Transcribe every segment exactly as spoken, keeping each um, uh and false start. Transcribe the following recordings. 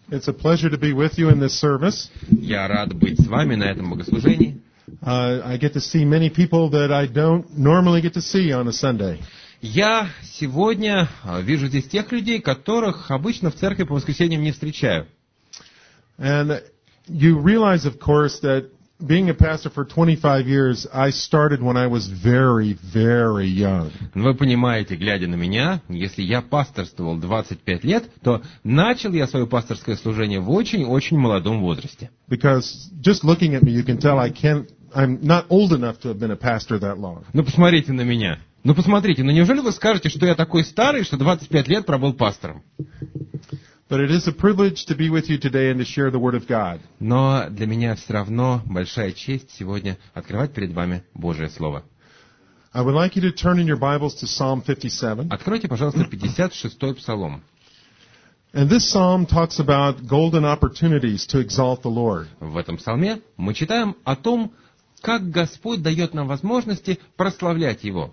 It's a pleasure to be with you in this service. Я рад быть с вами на этом богослужении. Uh, I get to see many people that I don't normally get to see on a Sunday. Я сегодня вижу здесь тех людей, которых обычно в церкви по воскресеньям не встречаю. And you realize, of course, that being a pastor for twenty-five years, I started when I was very, very young. Вы понимаете, глядя на меня, если я пасторствовал двадцать пять лет, то начал я свое пасторское служение в очень-очень молодом возрасте. Because just looking at me, you can tell I can't, I'm not old enough to have been a pastor that long. Ну, посмотрите на меня. Ну, посмотрите, ну неужели вы скажете, что я такой старый, что двадцать пять лет пробыл пастором? But it is a privilege to be with you today and to share the Word of God. Но для меня все равно большая честь сегодня открывать перед вами Божие Слово. I would like you to turn in your Bibles to Psalm fifty-seven. Откройте, пожалуйста, пятьдесят шестой Псалом. And this psalm talks about golden opportunities to exalt the Lord. В этом псалме мы читаем о том, как Господь дает нам возможности прославлять Его.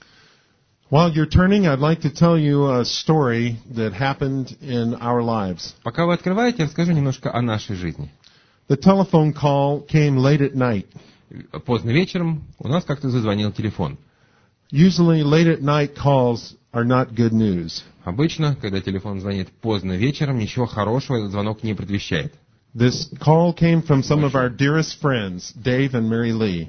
While you're turning, I'd like to tell you a story that happened in our lives. Пока вы открываете, расскажу немножко о нашей жизни. The telephone call came late at night. Поздно вечером у нас как-то зазвонил телефон. Usually late at night calls are not good news. Обычно, когда телефон звонит поздно вечером, ничего хорошего этот звонок не предвещает. This call came from some of our dearest friends, Dave and Mary Lee.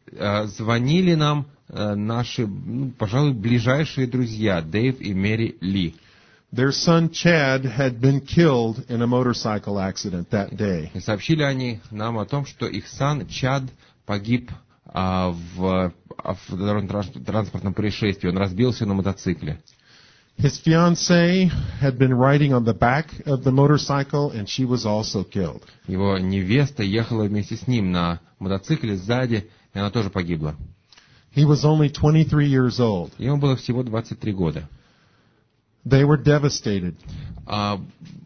Звонили нам наши, ну, пожалуй, ближайшие друзья, Дэйв и Мэри Ли. Their son Chad had been killed in a motorcycle accident that day. И сообщили они нам о том, что их сын Чад погиб а, в, в дорожно-транспортном происшествии. Он разбился на мотоцикле. His fiancée had been riding on the back of the motorcycle, and she was also killed. Его невеста ехала вместе с ним на мотоцикле сзади, и она тоже погибла. He was only twenty-three years old. Ему было всего двадцать три года. They were devastated. А,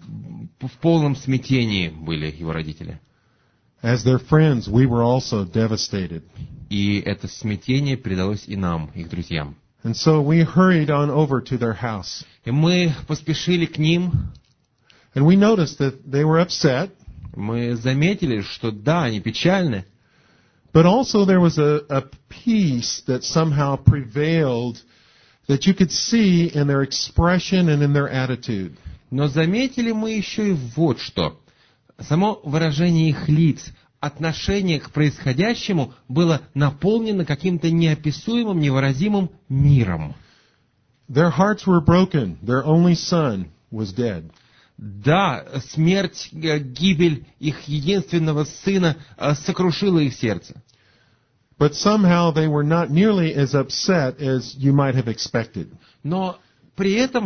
в полном смятении были его родители. As their friends, we were also devastated. И это смятение передалось и нам, их друзьям. And so we hurried on over to their house. И мы поспешили к ним. And we noticed that they were upset. Мы заметили, что да, они печальны. But also there was a, a peace that somehow prevailed that you could see in their expression and in their attitude. Но заметили мы еще и вот что. Само выражение их лиц, отношение к происходящему было наполнено каким-то неописуемым, невыразимым миром. Their hearts were broken. Their only son was dead. Да, смерть, гибель их единственного сына сокрушила их сердце. But somehow they were not nearly as upset as you might have expected. Но при этом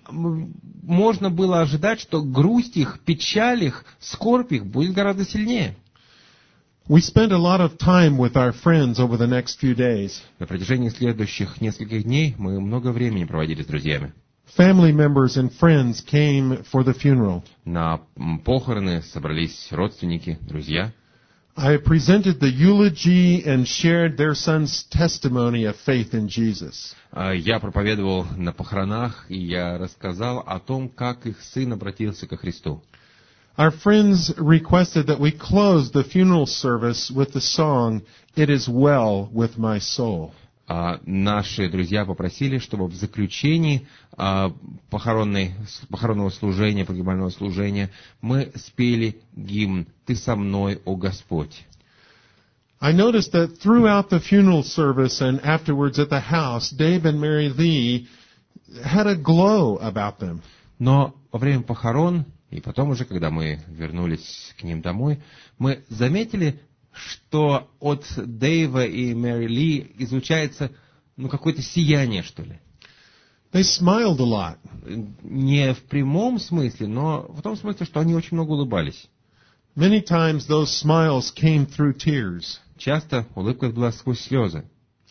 можно было ожидать, что грусть их, печаль их, скорбь их будет гораздо сильнее. We spent a lot of time with our friends over the next few days. На протяжении следующих нескольких дней мы много времени проводили с друзьями. Family members and friends came for the funeral. На похороны собрались родственники, друзья. I presented the eulogy and shared their son's testimony of faith in Jesus. Я проповедовал на похоронах, и я рассказал о том, как их сын обратился ко Христу. Our friends requested that we close the funeral service with the song, "It is well with my soul." А наши друзья попросили, чтобы в заключении а, похоронной, похоронного служения, погребального служения, мы спели гимн «Ты со мной, о Господь». I noticed that throughout the funeral service and afterwards at the house, Dave and Mary Lee had a glow about them. Но во время похорон, и потом уже, когда мы вернулись к ним домой, мы заметили, что от Дэйва и Мэри Ли излучается, ну, какое-то сияние, что ли. They smiled a lot. Не в прямом смысле, но в том смысле, что они очень много улыбались. Many times those smiles came through tears. Часто улыбка была сквозь слезы.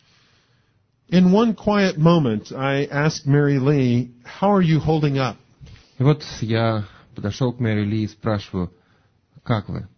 In one quiet moment, I asked Mary Lee, "How are you holding up?" И вот я подошел к Мэри Ли и спрашиваю, как вы?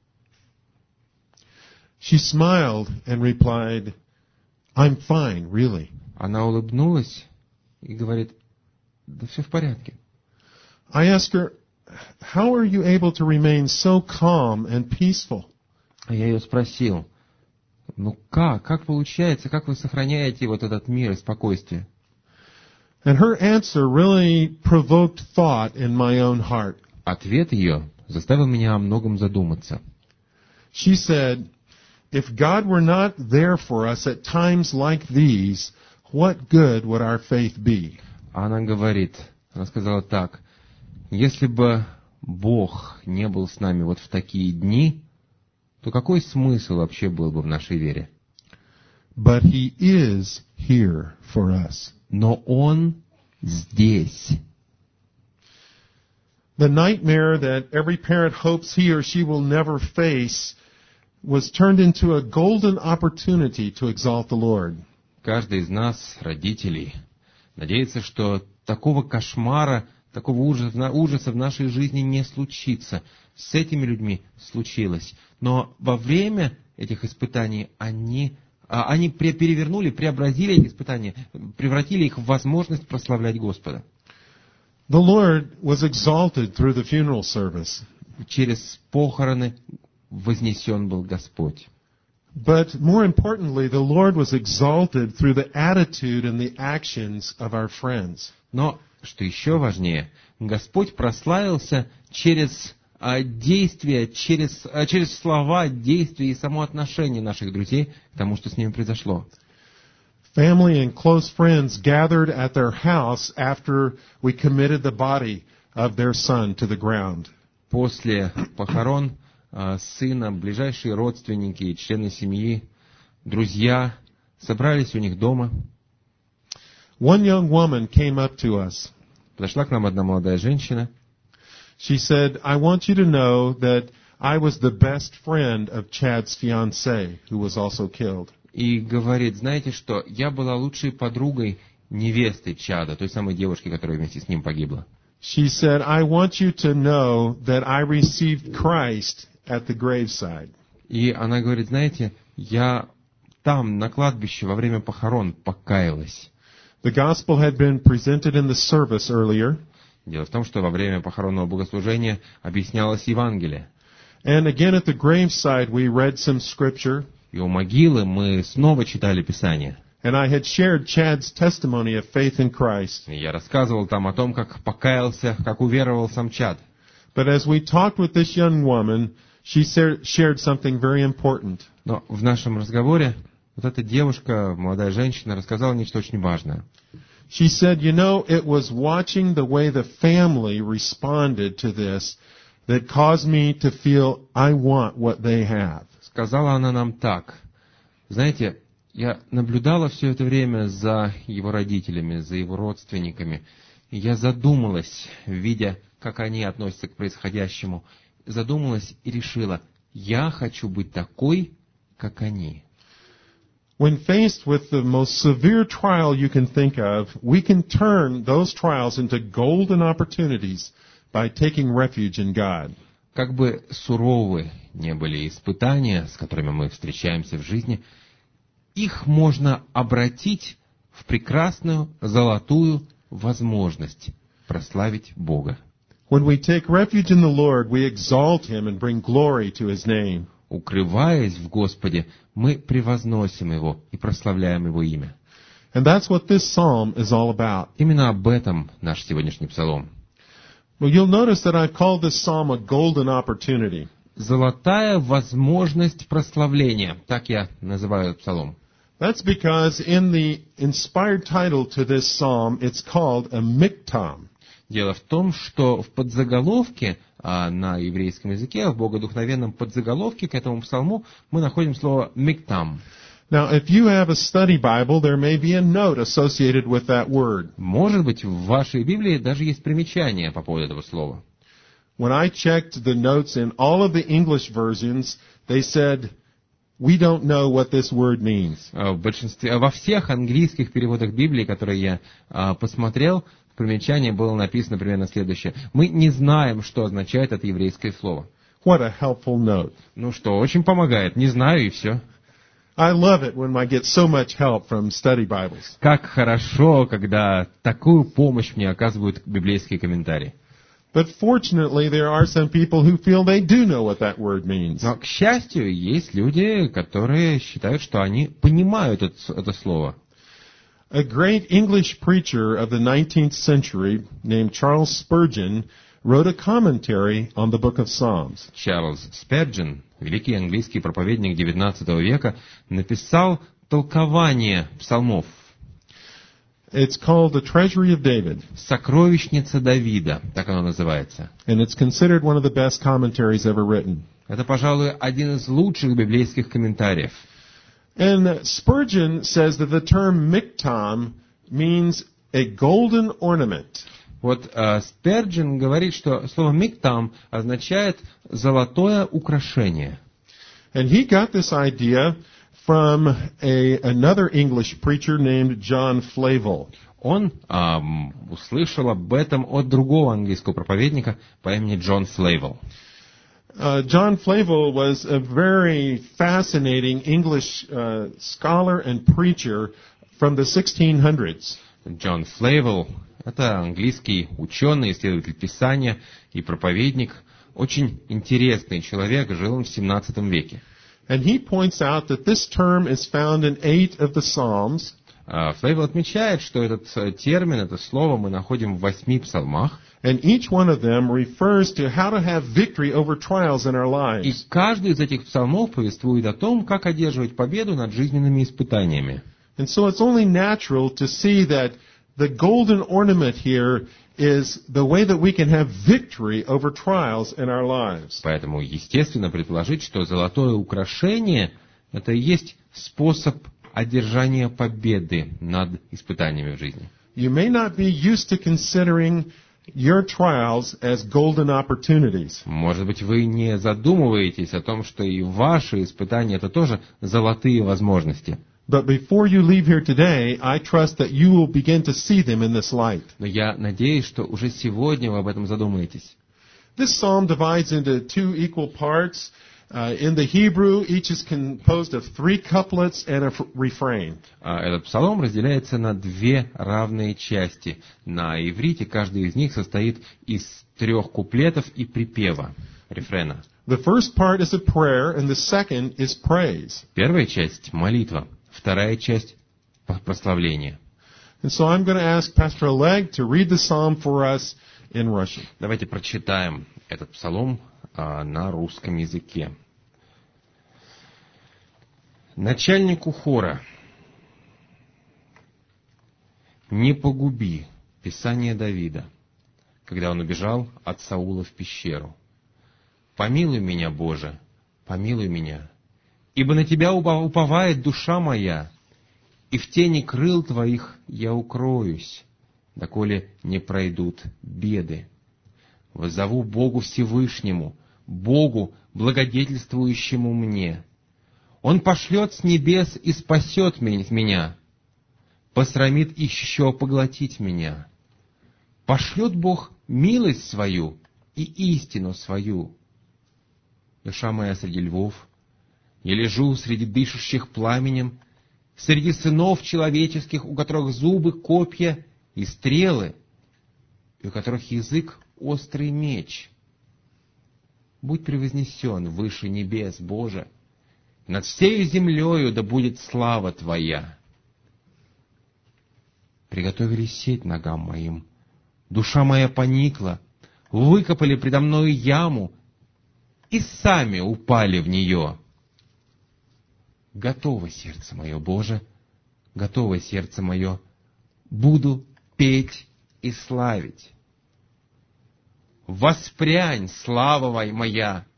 She smiled and replied, "I'm fine, really." Она улыбнулась и говорит, да все в порядке. I asked her, how are you able to remain so calm and peaceful? А я ее спросил, ну как, как получается, как вы сохраняете вот этот мир и спокойствие? And her answer really provoked thought in my own heart. Ответ ее заставил меня о многом задуматься. She said, if God were not there for us at times like these, what good would our faith be? Она говорит, она сказала так, если бы Бог не был с нами вот в такие дни, то какой смысл вообще был бы в нашей вере? But He is here for us. Но Он здесь. The nightmare that every parent hopes he or she will never face was turned into a golden opportunity to exalt the Lord. Каждый из нас, родителей, надеется, что такого кошмара, такого ужаса, ужаса в нашей жизни не случится. С этими людьми случилось. Но во время этих испытаний они, они перевернули, преобразили эти испытания, превратили их в возможность прославлять Господа. The Lord was exalted through the funeral service. Через похороны вознесен был Господь. But more importantly, the Lord was exalted through the attitude and the actions of our friends. Но, что еще важнее, Господь прославился через а, действия, через, а, через слова, действия и само отношение наших друзей к тому, что с ними произошло. Family and close friends gathered at their house after we committed the body of their son to the ground. После похорон а, сына, ближайшие родственники и члены семьи, друзья собрались у них дома. One young woman came up to us. Подошла к нам одна молодая женщина. She said, I want you to know that I was the best friend of Chad's fiancée, who was also killed. И говорит, знаете что, я была лучшей подругой невесты Чада, той самой девушки, которая вместе с ним погибла. She said, I want you to know that I received Christ at the graveside. И она говорит, знаете, я там, на кладбище, во время похорон покаялась. The gospel had been presented in the service earlier. Дело в том, что во время похоронного богослужения объяснялось Евангелие. And again at the graveside we read some scripture. И у могилы мы снова читали Писание. And I had shared Chad's testimony of faith in Christ. И я рассказывал там о том, как покаялся, как уверовал сам Чад. But as we talked with this young woman, she shared something very important. Но в нашем разговоре вот эта девушка, молодая женщина, рассказала нечто очень важное. She said, you know, it was watching the way the family responded to this that caused me to feel I want what they have. Сказала она нам так. Знаете, я наблюдала все это время за его родителями, за его родственниками. И я задумалась, видя, как они относятся к происходящему. Задумалась и решила, я хочу быть такой, как они. When faced with the most severe trial you can think of, we can turn those trials into golden opportunities by taking refuge in God. Как бы суровы не были испытания, с которыми мы встречаемся в жизни, их можно обратить в прекрасную, золотую возможность прославить Бога. When we take refuge in the Lord, we exalt Him and bring glory to His name. Укрываясь в Господе, мы превозносим Его и прославляем Его имя. And that's what this psalm is all about. Именно об этом наш сегодняшний псалом. Well, you'll notice that I've called this psalm a golden opportunity. Золотая возможность прославления, так я называю этот псалом. That's because in the inspired title to this psalm, it's called a miktam. Дело в том, что в подзаголовке, а на еврейском языке, в богодухновенном подзаголовке к этому псалму мы находим слово «миктам». Now, if you have a study Bible, there may be a note associated with that word. Может быть, в вашей Библии даже есть примечание по поводу этого слова. When I checked the notes in all of the English versions, they said, we don't know what this word means. В большинстве, во всех английских переводах Библии, которые я а, посмотрел, в примечании было написано примерно следующее. Мы не знаем, что означает это еврейское слово. What a helpful note. Ну что, очень помогает. Не знаю и все. I love it when I get so much help from study Bibles. Как хорошо, когда такую помощь мне оказывают библейские комментарии. But fortunately, there are some people who feel they do know what that word means. Но, к счастью, есть люди, которые считают, что они понимают это, это слово. A great English preacher of the nineteenth century named Charles Spurgeon wrote a commentary on the book of Psalms. Чарльз Спurgeon, великий английский проповедник девятнадцатого века, написал толкование псалмов. It's called The Treasury of David. «Сокровищница Давида», так оно называется. And it's considered one of the best commentaries ever written. Это, пожалуй, один из лучших библейских комментариев. And Spurgeon says that the term miktam means a golden ornament. Вот э, Спurgeon говорит, что слово «миктам» означает «золотое украшение». And he got this idea from a, another English preacher named John Flavel. Он эм, услышал об этом от другого английского проповедника по имени Джон Флейвелл. Uh, John Flavel was a very fascinating English uh, scholar and preacher from the sixteen hundreds. Джон Флейвелл — это английский ученый, исследователь Писания и проповедник, очень интересный человек, жил он в семнадцатом веке. And he points out that this term is found in eight of the Psalms. Флейвелл отмечает, что этот термин, это слово мы находим в восьми псалмах. And each one of them refers to how to have victory over trials in our И lives. каждый из этих псалмов повествует о том, как одерживать победу над жизненными испытаниями. And so it's only natural to see that the golden ornament here is the way that we can have victory over trials in our lives. Поэтому естественно предположить, что золотое украшение — это и есть способ одержания победы над испытаниями в жизни. You may not be used to considering your trials as golden opportunities. Может быть, вы не задумываетесь о том, что и ваши испытания — это тоже золотые возможности. But before you leave here today, I trust that you will begin to see them in this light. Но я надеюсь, что уже сегодня вы об этом задумаетесь. This psalm divides into two equal parts. Uh, in the Hebrew, each is composed of three couplets and a f- refrain. А Этот псалом разделяется на две равные части. На иврите каждый из них состоит из трех куплетов и припева, рефрена. The first part is a prayer, and the second is praise. Первая часть — молитва, вторая часть — прославление. And so I'm going to ask Pastor Oleg to read the psalm for us in Russian. Давайте прочитаем этот псалом а, на русском языке. Начальнику хора: «Не погуби», Писание Давида, когда он убежал от Саула в пещеру. «Помилуй меня, Боже, помилуй меня, ибо на Тебя уповает душа моя, и в тени крыл Твоих я укроюсь, доколе не пройдут беды. Воззову Богу Всевышнему, Богу, благодетельствующему мне. Он пошлет с небес и спасет меня, посрамит еще поглотить меня. Пошлет Бог милость свою и истину свою. Душа моя среди львов, я лежу среди дышащих пламенем, среди сынов человеческих, у которых зубы, копья и стрелы, и у которых язык острый меч. Будь превознесен выше небес, Боже, над всею землею да будет слава Твоя. Приготовили сеть ногам моим, душа моя поникла, выкопали предо мною яму и сами упали в нее. Готово сердце мое, Боже, готово сердце мое, буду петь и славить. Воспрянь, слава моя!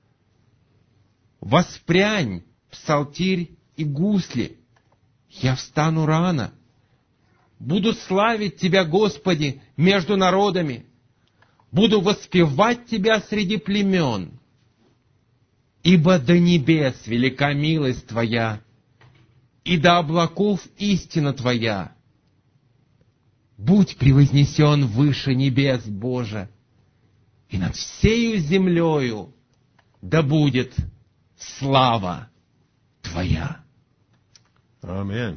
Воспрянь, псалтирь и гусли! Я встану рано. Буду славить Тебя, Господи, между народами. Буду воспевать Тебя среди племен. Ибо до небес велика милость Твоя, и до облаков истина Твоя. Будь превознесен выше небес, Боже, и над всею землею да будет слава Твоя. Amen.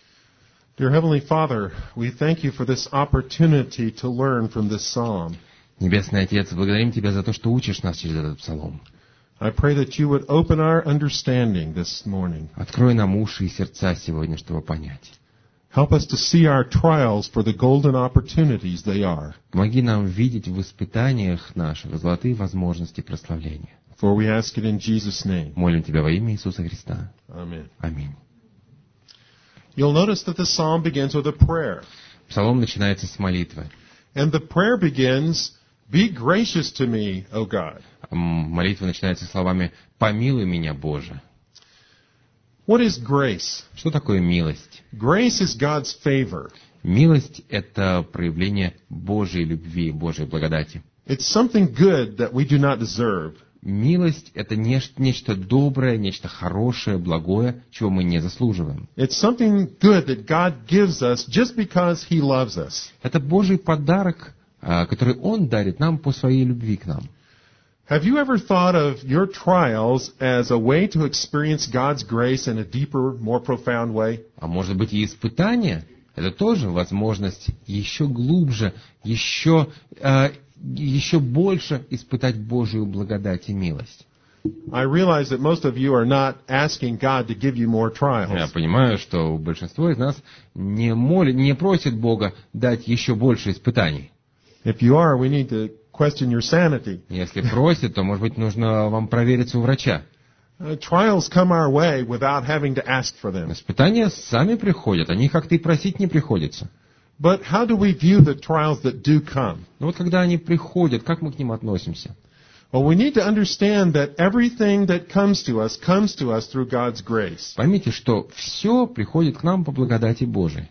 Dear Heavenly Father, we thank you for this opportunity to learn from this psalm. Небесный Отец, благодарим Тебя за то, что учишь нас через этот псалом. I pray that you would open our understanding this morning. Открой нам уши и сердца сегодня, чтобы понять. Help us to see our trials for the golden opportunities they are. Помоги нам видеть в испытаниях наших золотые возможности прославления. For we ask it in Jesus' name. Молим Тебя во имя Иисуса Христа. Amen. Аминь. You'll notice that the psalm begins with a prayer. Псалом начинается с молитвы. And the prayer begins, "Be gracious to me, O God." М, Молитва начинается словами «Помилуй меня, Боже». What is grace? Что такое милость? Grace is God's favor. Милость — это проявление Божьей любви, Божьей благодати. It's something good that we do not deserve. Милость — это неш- нечто доброе, нечто хорошее, благое, чего мы не заслуживаем. It's something good that God gives us just because He loves us. Это Божий подарок, а, который Он дарит нам по своей любви к нам. Have you ever thought of your trials as a way to experience God's grace in a deeper, more profound way? А может быть и испытание — это тоже возможность еще глубже, еще, э, еще больше испытать Божию благодать и милость. I realize that most of you are not asking God to give you more Я trials. понимаю, что большинство из нас не молит, не просит Бога дать еще больше испытаний. If you are, we need to question your sanity. Если просит, то, может быть, нужно вам провериться у врача. Uh, trials come our way without having to ask for them. Испытания сами приходят, о них как-то и просить не приходится. But how do we view the trials that do come? Но вот когда они приходят, как мы к ним относимся? Well, we need to understand that everything that comes to us comes to us through God's grace. Поймите, что все приходит к нам по благодати Божией.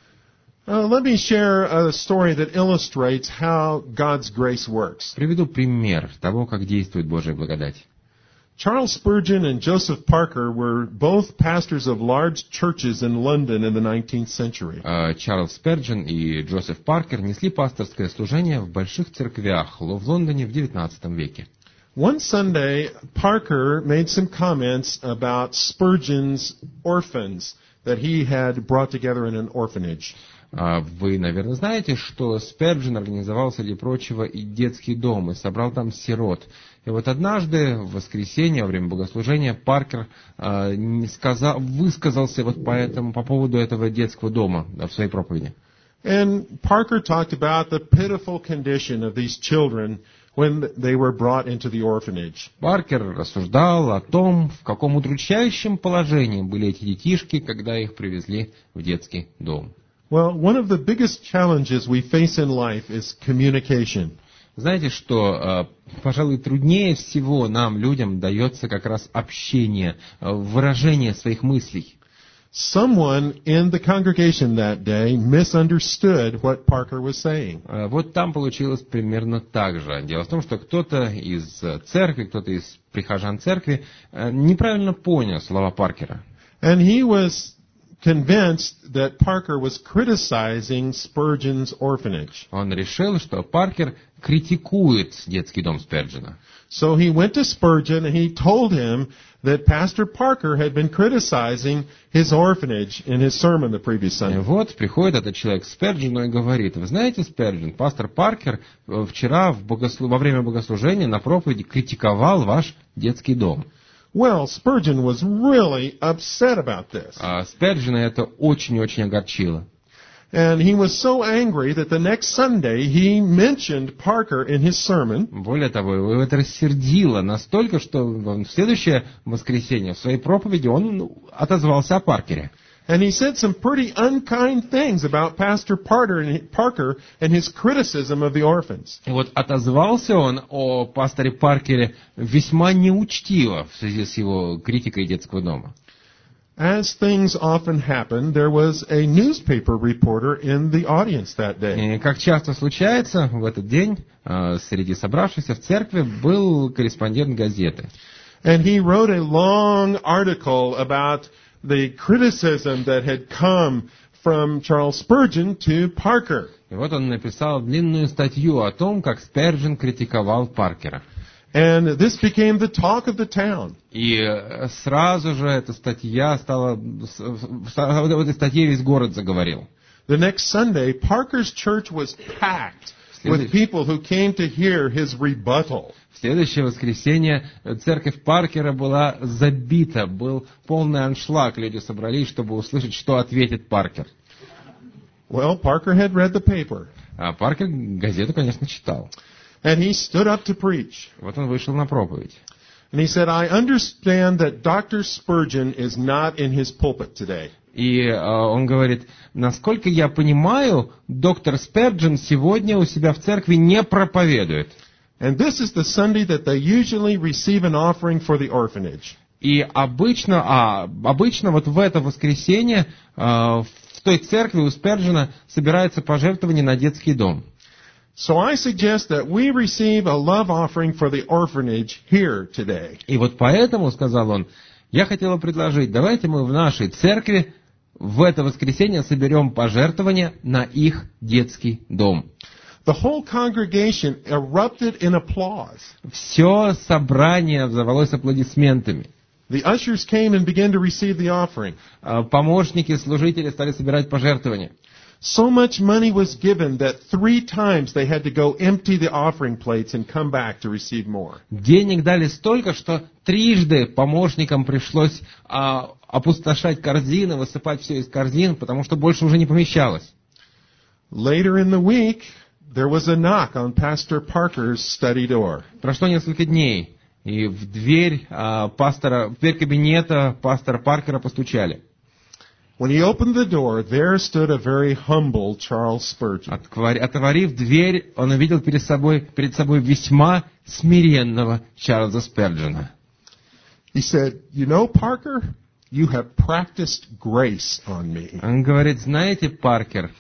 Uh, let me share a story that illustrates how God's grace works. Приведу пример того, как действует Божья благодать. Charles Spurgeon and Joseph Parker were both pastors of large churches in London in the nineteenth century. А, Чарльз Сперджин и Джозеф Паркер несли пасторское служение в больших церквях в Лондоне в девятнадцатом веке. One Sunday, Parker made some comments about Spurgeon's orphans that he had brought together in an orphanage. А, Вы, наверное, знаете, что Сперджин организовал, среди прочего, и детский дом, и собрал там сирот. И вот однажды, в воскресенье, во время богослужения, Паркер а, не сказал, высказался вот по, этому, по поводу этого детского дома в своей проповеди. And Parker talked about the pitiful condition of these children when they were brought into the orphanage. Паркер рассуждал о том, в каком удручающем положении были эти детишки, когда их привезли в детский дом. Well, one of the biggest challenges we face in life is communication. Знаете, что, э, пожалуй, труднее всего нам, людям, дается как раз общение, э, выражение своих мыслей. Someone in the congregation that day misunderstood what Parker was saying. Э, Вот там получилось примерно так же. Дело в том, что кто-то из э, церкви, кто-то из прихожан церкви э, неправильно понял слова Паркера. And he was convinced that Parker was criticizing Spurgeon's orphanage. Он решил, что Паркер критикует детский дом Сперджина. So he went to Spurgeon and he told him that Pastor Parker had been criticizing his orphanage in his sermon the previous И Sunday. вот приходит этот человек к Сперджину и говорит: вы знаете, Сперджин, пастор Паркер э, вчера в богослу- во время богослужения на проповеди критиковал ваш детский дом. Well, Spurgeon was really upset about this. А Сперджина это очень-очень огорчило. And he was so angry that the next Sunday he mentioned Parker in his sermon. Более того, его это рассердило настолько, что в следующее воскресенье в своей проповеди он отозвался о Паркере. And he said some pretty unkind things about Pastor Parker and Parker and his criticism of the orphans. И вот отозвался он о пасторе Паркере весьма неучтиво в связи с его критикой детского дома. As things often happen, there was a newspaper reporter in the audience that day. И, как часто случается, в этот день э, среди собравшихся в церкви был корреспондент газеты. And he wrote a long article about the criticism that had come from Charles Spurgeon to Parker. И вот он написал длинную статью о том, как Сперджин критиковал Паркера. And this became the talk of the town. И э, сразу же эта статья стала... с- В этой статье весь город заговорил. The next Sunday, Parker's church was packed. В with people who came to hear his rebuttal. В следующее воскресенье церковь Паркера была забита, был полный аншлаг. Люди собрались, чтобы услышать, что ответит Паркер. Well, Parker had read the paper. А Паркер газету, конечно, читал. And he stood up to preach. Вот он вышел на проповедь. And he said, I understand that Doctor Spurgeon is not in his pulpit today. И э, он говорит, насколько я понимаю, доктор Спurgeon сегодня у себя в церкви не проповедует. And this is the Sunday that they usually receive an offering for the orphanage. И обычно, а, обычно вот в это воскресенье э, в той церкви у Спurgeon собирается пожертвование на детский дом. So I suggest that we receive a love offering for the orphanage here today. И вот поэтому, сказал он, я хотел предложить, давайте мы в нашей церкви в это воскресенье соберем пожертвования на их детский дом. The whole congregation erupted in applause. Все собрание взорвалось аплодисментами. The ushers came and began to receive the offering. Помощники, служители стали собирать пожертвования. So much money was given that three times they had to go empty the offering plates and come back to receive more. Денег дали столько, что трижды помощникам пришлось а, опустошать корзины, высыпать все из корзин, потому что больше уже не помещалось. Later in the week, there was a knock on Pastor Parker's study door. Прошло несколько дней, и в дверь а, пастора, в дверь кабинета пастора Паркера постучали. When he opened the door, there stood a very humble Charles Spurgeon. Отворив дверь, он увидел перед собой, перед собой весьма смиренного Чарльза Спurgeon. He said, "You know, Parker, you have practiced grace on me." Он говорит, знаете, Паркер,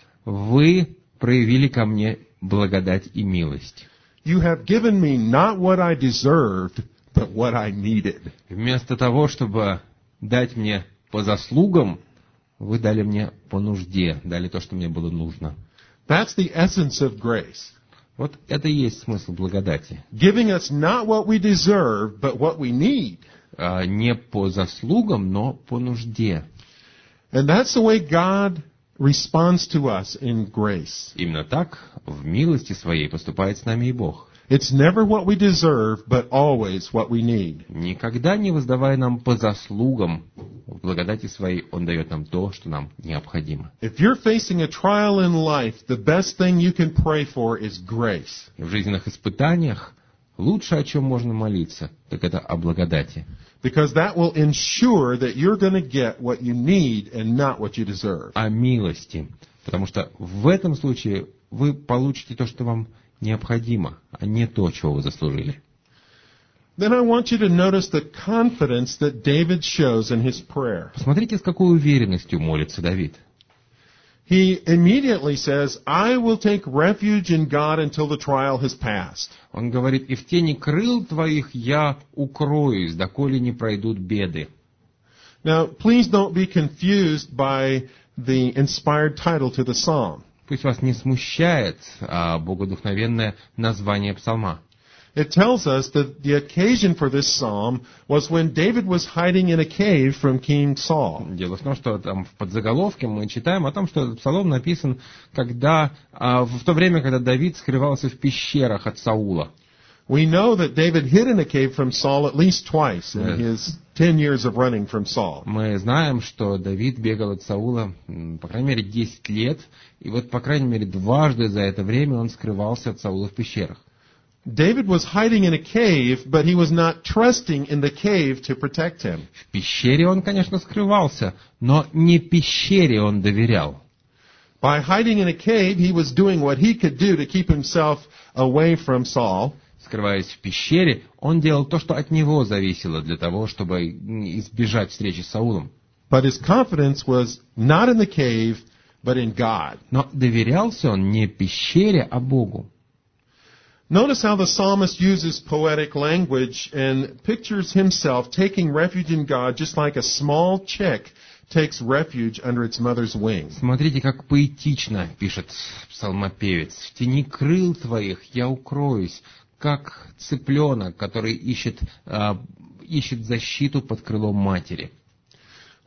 вы проявили ко мне благодать и милость. You have given me not what I deserved, but what I needed. Вместо того, чтобы дать мне по заслугам, вы дали мне по нужде, дали то, что мне было нужно. That's the essence of grace. Вот это и есть смысл благодати. Giving us not what we deserve, but what we need. А, не по заслугам, но по нужде. And that's the way God responds to us in grace. Именно так в милости своей поступает с нами и Бог. It's never what we deserve, but always what we need. Никогда не воздавая нам по заслугам, в благодати своей Он дает нам то, что нам необходимо. If you're facing a trial in life, the best thing you can pray for is grace. В жизненных испытаниях лучшее, о чем можно молиться, так это о благодати. Because that will ensure that you're going to get what you need and not what you deserve. О милости. Потому что в этом случае вы получите то, что вам необходимо, а не то, чего вы заслужили. Then I want you to notice the confidence that David shows in his prayer. Посмотрите, с какой уверенностью молится Давид. He immediately says, I will take refuge in God until the trial has passed. Он говорит, и в тени крыл твоих я укроюсь, доколе не пройдут беды. Now, please don't be confused by the inspired title to the psalm. Пусть вас не смущает а, богодухновенное название псалма. It tells us that the occasion for this psalm was when David was hiding in a cave from King Saul. Дело в том, что там в подзаголовке мы читаем о том, что этот псалом написан когда, а, в то время, когда Давид скрывался в пещерах от Саула. We know that David hid in a cave from Saul at least twice in his ten years of running from Saul. Мы знаем, что Давид бегал от Саула, по крайней мере, десять лет, и вот, по крайней мере, дважды за это время он скрывался от Саула в пещерах. David was hiding in a cave, but he was not trusting in the cave to protect him. В пещере он, конечно, скрывался, но не пещере он доверял. By hiding in a cave, he was doing what he could do to keep himself away from Saul. Скрываясь в пещере, он делал то, что от него зависело, для того, чтобы избежать встречи с Саулом. But his confidence was not in the cave, but in God. Но доверялся он не пещере, а Богу. Notice how the psalmist uses poetic language and pictures himself taking refuge in God just like a small chick takes refuge under its mother's wing. Смотрите, как поэтично пишет псалмопевец. «В тени крыл твоих я укроюсь, как цыпленок, который ищет, э, ищет защиту под крылом матери».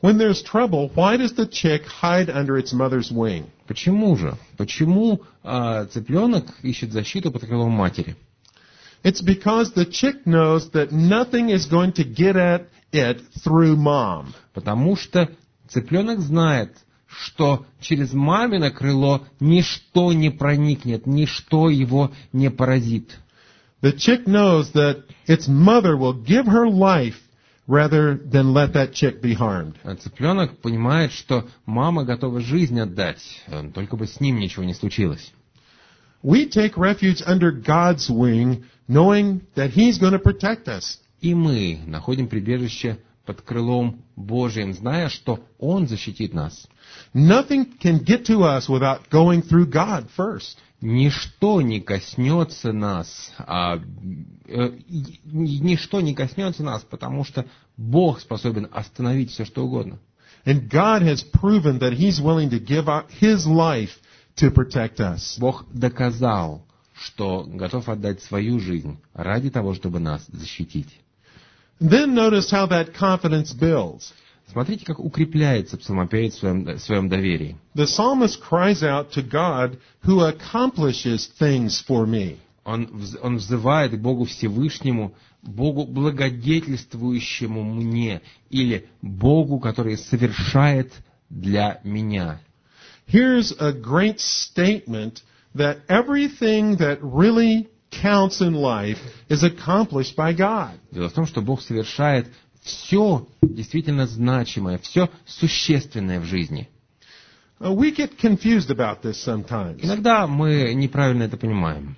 When there's trouble, why does the chick hide under its mother's wing? Почему же? Почему а, цыпленок ищет защиту под крылом матери? It's because the chick knows that nothing is going to get at it through mom. Потому что цыпленок знает, что через мамино крыло ничто не проникнет, ничто его не поразит. The chick knows that its mother will give her life rather than let that chick be harmed. А цыпленок понимает, что мама готова жизнь отдать, только бы с ним ничего не случилось. We take refuge under God's wing, knowing that He's going to protect us. И мы находим прибежище под крылом Божьим, зная, что Он защитит нас. Nothing can get to us without going through God first. Ничто не коснется нас, а, э, ничто не коснется нас, потому что Бог способен остановить все, что угодно. And God has proven that He's willing to give out His life to protect us. Бог доказал, что готов отдать свою жизнь ради того, чтобы нас защитить. Then notice how that confidence builds. Смотрите, как укрепляется псалмопевец в своем, в своем доверии. The psalmist cries out to God who accomplishes things for me. Он, вз- он взывает к Богу Всевышнему, Богу благодетельствующему мне, или Богу, который совершает для меня. Here's a great statement that everything that really counts in life is accomplished by God. Дело в том, что Бог совершает все действительно значимое, все существенное в жизни. Uh, we get confused about this sometimes. Иногда мы неправильно это понимаем.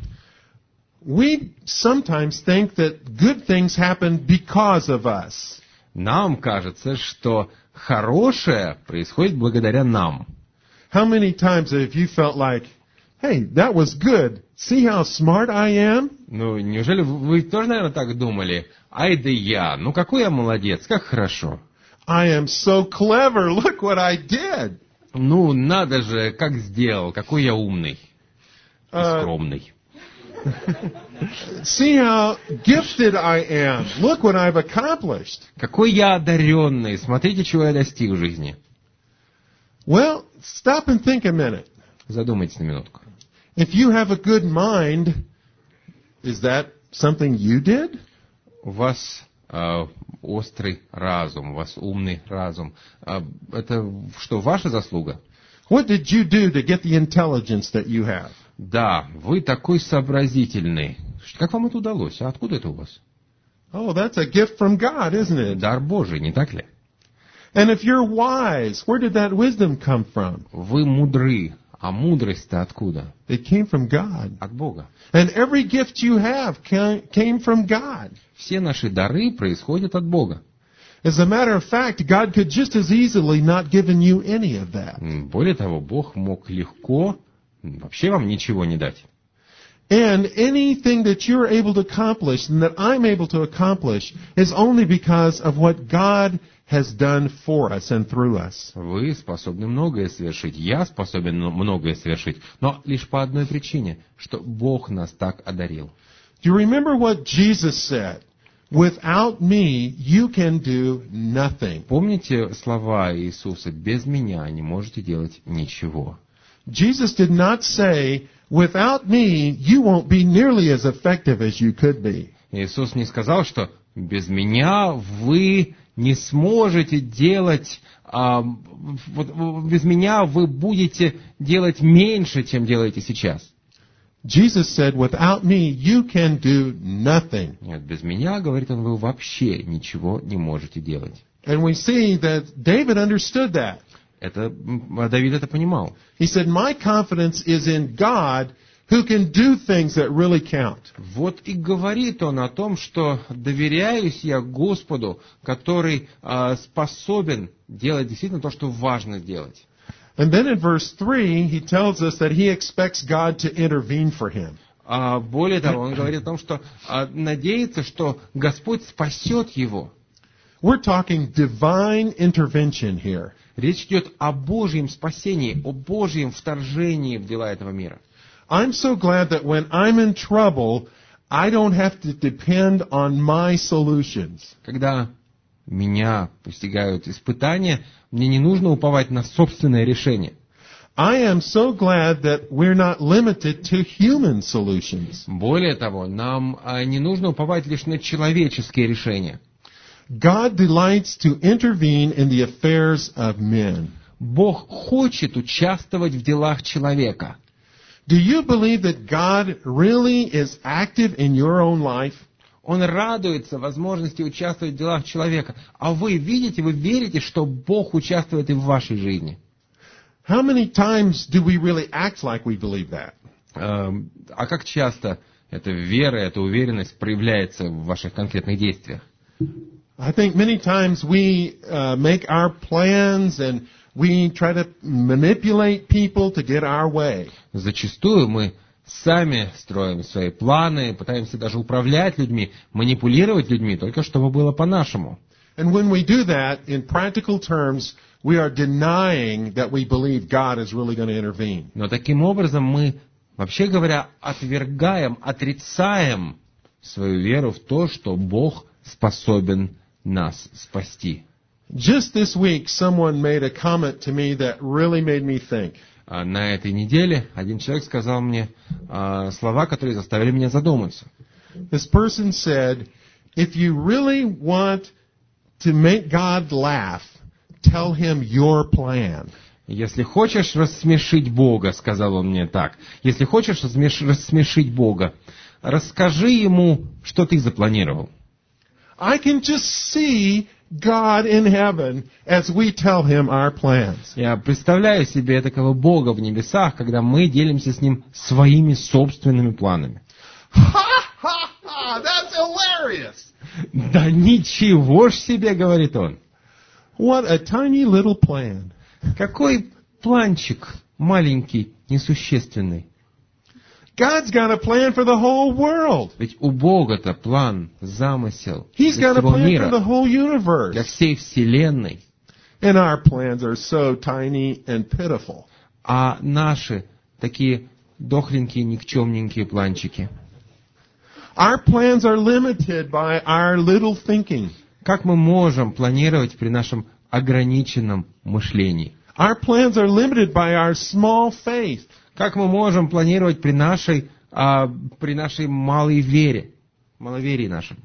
We sometimes think that good things happen because of us. Нам кажется, что хорошее происходит благодаря нам. How many times have you felt like, hey, that was good. See how smart I am? Ну, неужели вы вы тоже, наверное, так думали? Ай да я, ну какой я молодец, как хорошо. I am so clever. Look what I did. Ну, надо же, как сделал, какой я умный и Uh, скромный. See how gifted I am. Look what I've accomplished. Какой я одаренный, смотрите, чего я достиг в жизни. Well, stop and think a minute. Задумайтесь на минутку. If you have a good mind, is that something you did? У вас э, острый разум, у вас умный разум. А это что, ваша заслуга? What did you do to get the intelligence that you have? Да, вы такой сообразительный. Как вам это удалось? А откуда это у вас? Oh, that's a gift from God, isn't it? Дар Божий, не так ли? And if you're wise, where did that wisdom come from? Вы мудры. А мудрость-то откуда? It came from God. От Бога. And every gift you have ca- came from God. Все наши дары происходят от Бога. As a matter of fact, God could just as easily not given you any of that. М, Более того, Бог мог легко м, вообще вам ничего не дать. And anything that you're able to accomplish and that I'm able to accomplish is only because of what God has done for us and through us. Вы способны многое совершить. Я способен многое совершить. Но лишь по одной причине, что Бог нас так одарил. Do you remember what Jesus said? Without me, you can do nothing. Помните слова Иисуса? «Без меня не можете делать ничего». Jesus did not say, without me, you won't be nearly as effective as you could be. Иисус не сказал, что без меня вы не сможете делать, а, вот, без меня вы будете делать меньше, чем делаете сейчас. Jesus said, without me, you can do nothing. Нет, без меня, говорит он, вы вообще ничего не можете делать. And we see that David understood that. Это, м, Давид это понимал. He said, my confidence is in God who can do things that really count. Вот и говорит он о том, что доверяюсь я Господу, который а, способен делать действительно то, что важно делать. And then in verse three, he tells us that he expects God to intervene for him. А более того, он говорит о том, что а, надеется, что Господь спасет его. We're talking divine intervention here. Речь идет о Божьем спасении, о Божьем вторжении в дела этого мира. I'm so glad that when I'm in trouble, I don't have to depend on my solutions. Когда меня постигают испытания, мне не нужно уповать на собственное решение. I am so glad that we're not limited to human solutions. Более того, нам а, не нужно уповать лишь на человеческие решения. God delights to intervene in the affairs of men. Бог хочет участвовать в делах человека. Do you believe that God really is active in your own life? Он радуется возможности участвовать в делах человека. А вы видите, вы верите, что Бог участвует и в вашей жизни? How many times do we really act like we believe that? Эм, А как часто эта вера, эта уверенность проявляется в ваших конкретных действиях? I think many times we uh, make our plans and we try to manipulate people to get our way. Зачастую мы сами строим свои планы, пытаемся даже управлять людьми, манипулировать людьми, только чтобы было по-нашему. And when we do that, in practical terms, we are denying that we believe God is really going to intervene. Но таким образом мы, вообще говоря, отвергаем, отрицаем свою веру в то, что Бог способен нас спасти. Just this week, someone made a comment to me that really made me think. А на этой неделе один человек сказал мне а, слова, которые заставили меня задуматься. This person said, if you really want to make God laugh, tell him your plan. Если хочешь рассмешить Бога, сказал он мне так, если хочешь рассмеш- рассмешить Бога, расскажи ему, что ты запланировал. I can just see God in heaven as we tell him our plans. Я представляю себе такого Бога в небесах, когда мы делимся с Ним своими собственными планами. Ha ha ha! That's hilarious! Да ничего ж себе, говорит он. What a tiny little plan. Какой планчик маленький, несущественный. God's got a plan for the whole world. Ведь у Бога-то план, замысел He's для got a всего plan for the мира, whole universe. для всей вселенной. And our plans are so tiny and pitiful. А наши такие дохленькие, никчемненькие планчики. Our plans are limited by our little thinking. Как мы можем планировать при нашем ограниченном мышлении? Our plans are limited by our small faith. Как мы можем планировать при нашей, а, при нашей малой вере, маловерии нашем?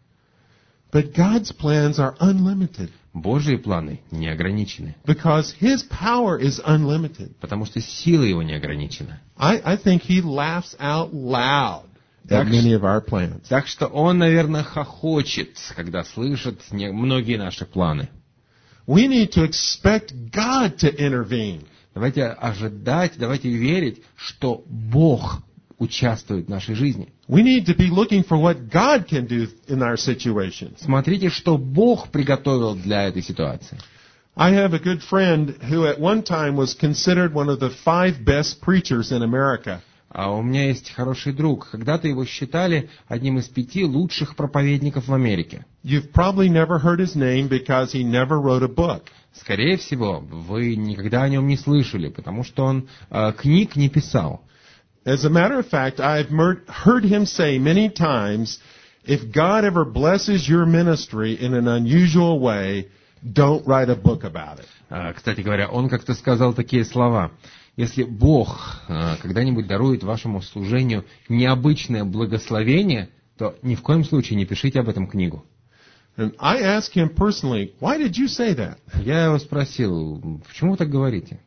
But God's plans are unlimited Божьи планы не ограничены, because His power is unlimited. потому что сила Его не ограничена. I, I think He laughs out loud at Так many of our plans. Так что Он, наверное, хохочет, когда слышит не- многие наши планы. We need to expect God to intervene. Давайте ожидать, давайте верить, что Бог участвует в нашей жизни. We need to be looking for what God can do in our situations. Смотрите, что Бог приготовил для этой ситуации. I have a good friend who at one time was considered one of the five best preachers in America. А у меня есть хороший друг. Когда-то его считали одним из пяти лучших проповедников в Америке. You've probably never heard his name because he never wrote a book. Скорее всего, вы никогда о нем не слышали, потому что он э, книг не писал. As a matter of fact, I've mer- heard him say many times, if God ever blesses your ministry in an unusual way, don't write a book about it. Э, кстати говоря, он как-то сказал такие слова. Если Бог э, когда-нибудь дарует вашему служению необычное благословение, то ни в коем случае не пишите об этом книгу. And I asked him personally, why did you say that? Я его спросил, почему вы так говорите?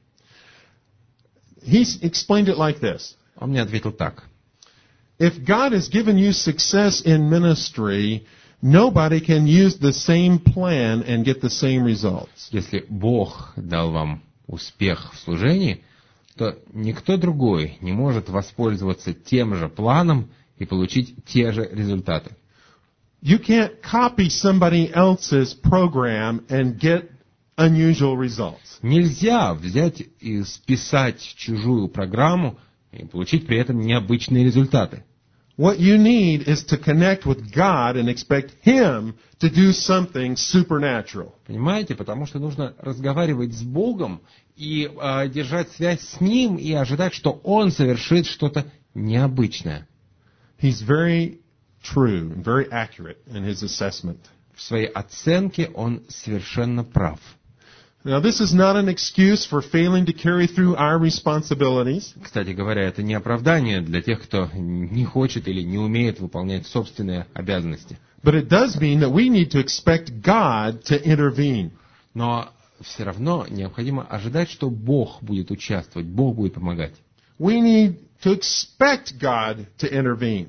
He s- explained it like this. Он мне ответил так. If God has given you success in ministry, nobody can use the same plan and get the same results. Если Бог дал вам успех в служении, то никто другой не может воспользоваться тем же планом и получить те же результаты. You can't copy somebody else's program and get unusual results. Нельзя взять и списать чужую программу и получить при этом необычные результаты. What you need is to connect with God and expect Him to do something supernatural. Понимаете? Потому что нужно разговаривать с Богом и э, держать связь с Ним и ожидать, что Он совершит что-то необычное. He's very true and very accurate in His assessment. в своей оценке он совершенно прав. Now, this is not an excuse for failing to carry through our responsibilities. Кстати говоря, это не оправдание для тех, кто не хочет или не умеет выполнять собственные обязанности. But it does mean that we need to expect God to intervene. Но все равно необходимо ожидать, что Бог будет участвовать, Бог будет помогать. We need to expect God to intervene.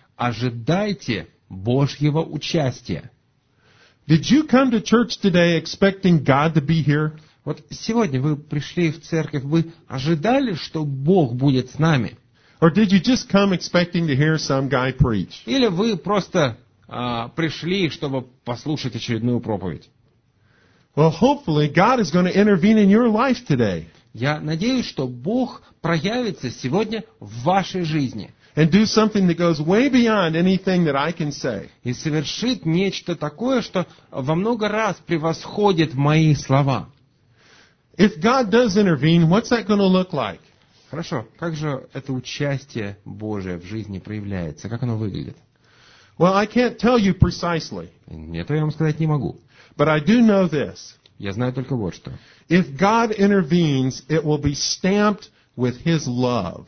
Ожидайте Божьего участия. Did you come to church today expecting God to be here? Вот сегодня вы пришли в церковь, вы ожидали, что Бог будет с нами? Or did you just come expecting to hear some guy preach? Или вы просто а, пришли, чтобы послушать очередную проповедь? Well, hopefully God is going to intervene in your life today Я надеюсь, что Бог проявится сегодня в вашей жизни and do something that goes way beyond anything that I can say. и совершит нечто такое, что во много раз превосходит мои слова. If God does intervene, what's that going to look like? Хорошо, как же это участие Божие в жизни проявляется? Как оно выглядит? Well, I can't tell you precisely, Это я вам сказать не могу. but I do know this. Я знаю только вот что. If God intervenes, it will be stamped with His love.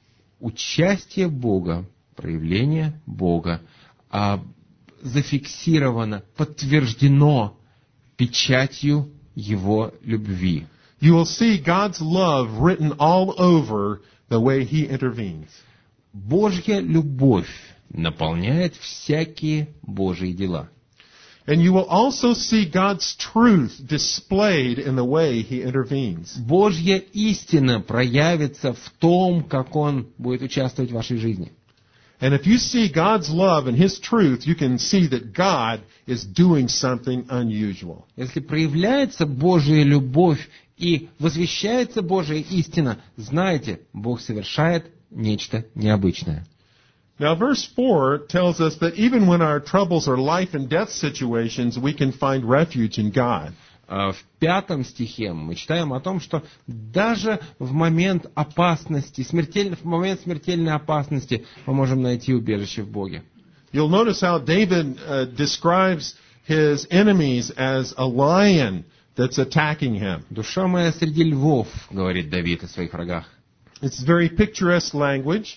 Участие Бога, проявление Бога а, зафиксировано, подтверждено печатью Его любви. You will see God's love written all over the way He intervenes. Божья любовь наполняет всякие Божьи дела. And you will also see God's truth displayed in the way He intervenes. Божья истина проявится в том, как Он будет участвовать в вашей жизни. And if you see God's love and His truth, you can see that God is doing something unusual. Если проявляется Божья любовь и возвещается Божья истина, знайте, Бог совершает нечто необычное. Now, verse four tells us that even when our troubles are life and death situations, we can find refuge in God. В пятом стихе мы читаем о том, что даже в момент опасности, смертель... в момент смертельной опасности мы можем найти убежище в Боге. You'll notice how David uh, describes his enemies as a lion that's attacking him. «Душа моя среди львов», говорит Давид о своих врагах. It's very picturesque language.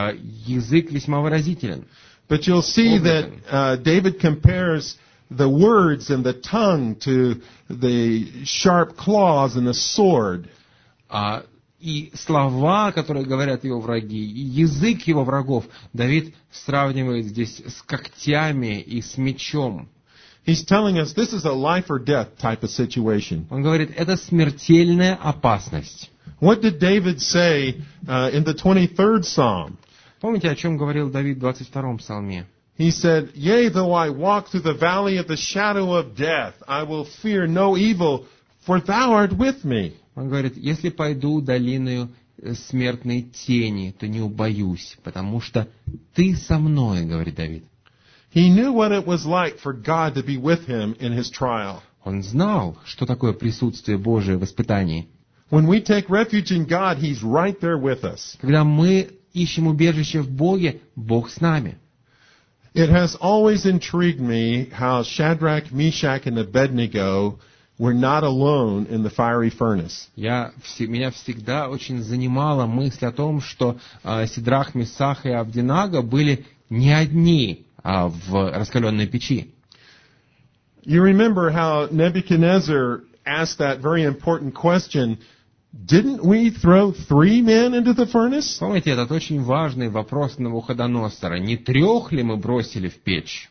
Язык весьма выразителен. But you'll see that uh, David compares the words and the tongue to the sharp claws and the sword. А, и слова, которые говорят его враги, и язык его врагов, Давид сравнивает здесь с когтями и с мечом. He's telling us this is a life or death type of situation. Он говорит, это смертельная опасность. What did David say uh, in the twenty-third Psalm? Помните, о чем говорил Давид в двадцать втором псалме? He said, Yea, though I walk through the valley of the shadow of death, I will fear no evil, for thou art with me. Он говорит, если пойду долиною смертной тени, то не убоюсь, потому что ты со мной, говорит Давид. He knew what it was like for God to be with him in his trial. Он знал, что такое присутствие Божие в испытании. When we take refuge in God, He's right there with us. Когда мы ищем убежище в Боге, Бог с нами. It has always intrigued me how Shadrach, Meshach, and Abednego were not alone in the fiery furnace. Я, меня всегда очень занимала мысль о том, что э, Сидрах, Месах и Авденаго были не одни а, в раскаленной печи. You remember how Nebuchadnezzar asked that very important question, didn't we throw three men into the furnace? Помните, этот очень важный вопрос Навуходоносора. Не трех ли мы бросили в печь?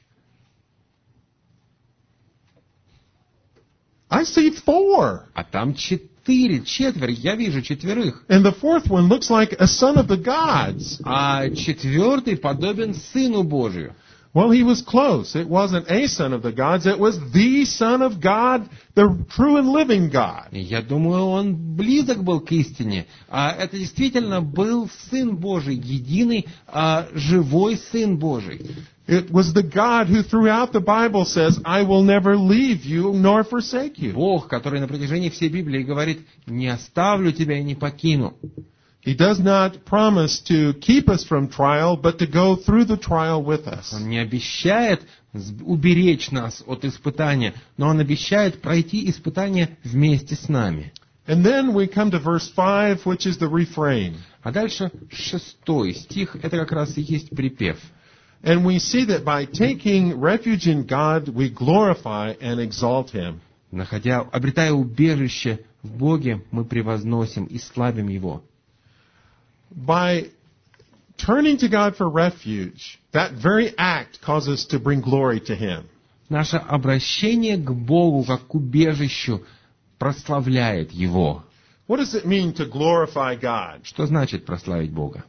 I see four. А там четыре, четверо, я вижу четверых. And the fourth one looks like a son of the gods. А четвертый подобен Сыну Божию. Well, he was close. It wasn't a son of the gods. It was the Son of God, the true and living God. Я думаю, он близок был к истине. А это действительно был Сын Божий, единый, а, живой Сын Божий. It was the God who throughout the Bible says, I will never leave you nor forsake you. Бог, который на протяжении всей Библии говорит, не оставлю тебя и не покину. He He does not promise to keep us from trial, but to go through the trial with us. Он не обещает уберечь нас от испытания, но Он обещает пройти испытание вместе с нами. And then we come to verse five, which is the refrain. А дальше шестой стих, это как раз и есть припев. And we see that by taking refuge in God, we glorify and exalt Him. Находя, обретая убежище в Боге, мы превозносим и славим Его. By turning to God for refuge, that very act causes us to bring glory to Him. Наше обращение к Богу как к убежищу прославляет Его. What does it mean to glorify God? Что значит прославить Бога?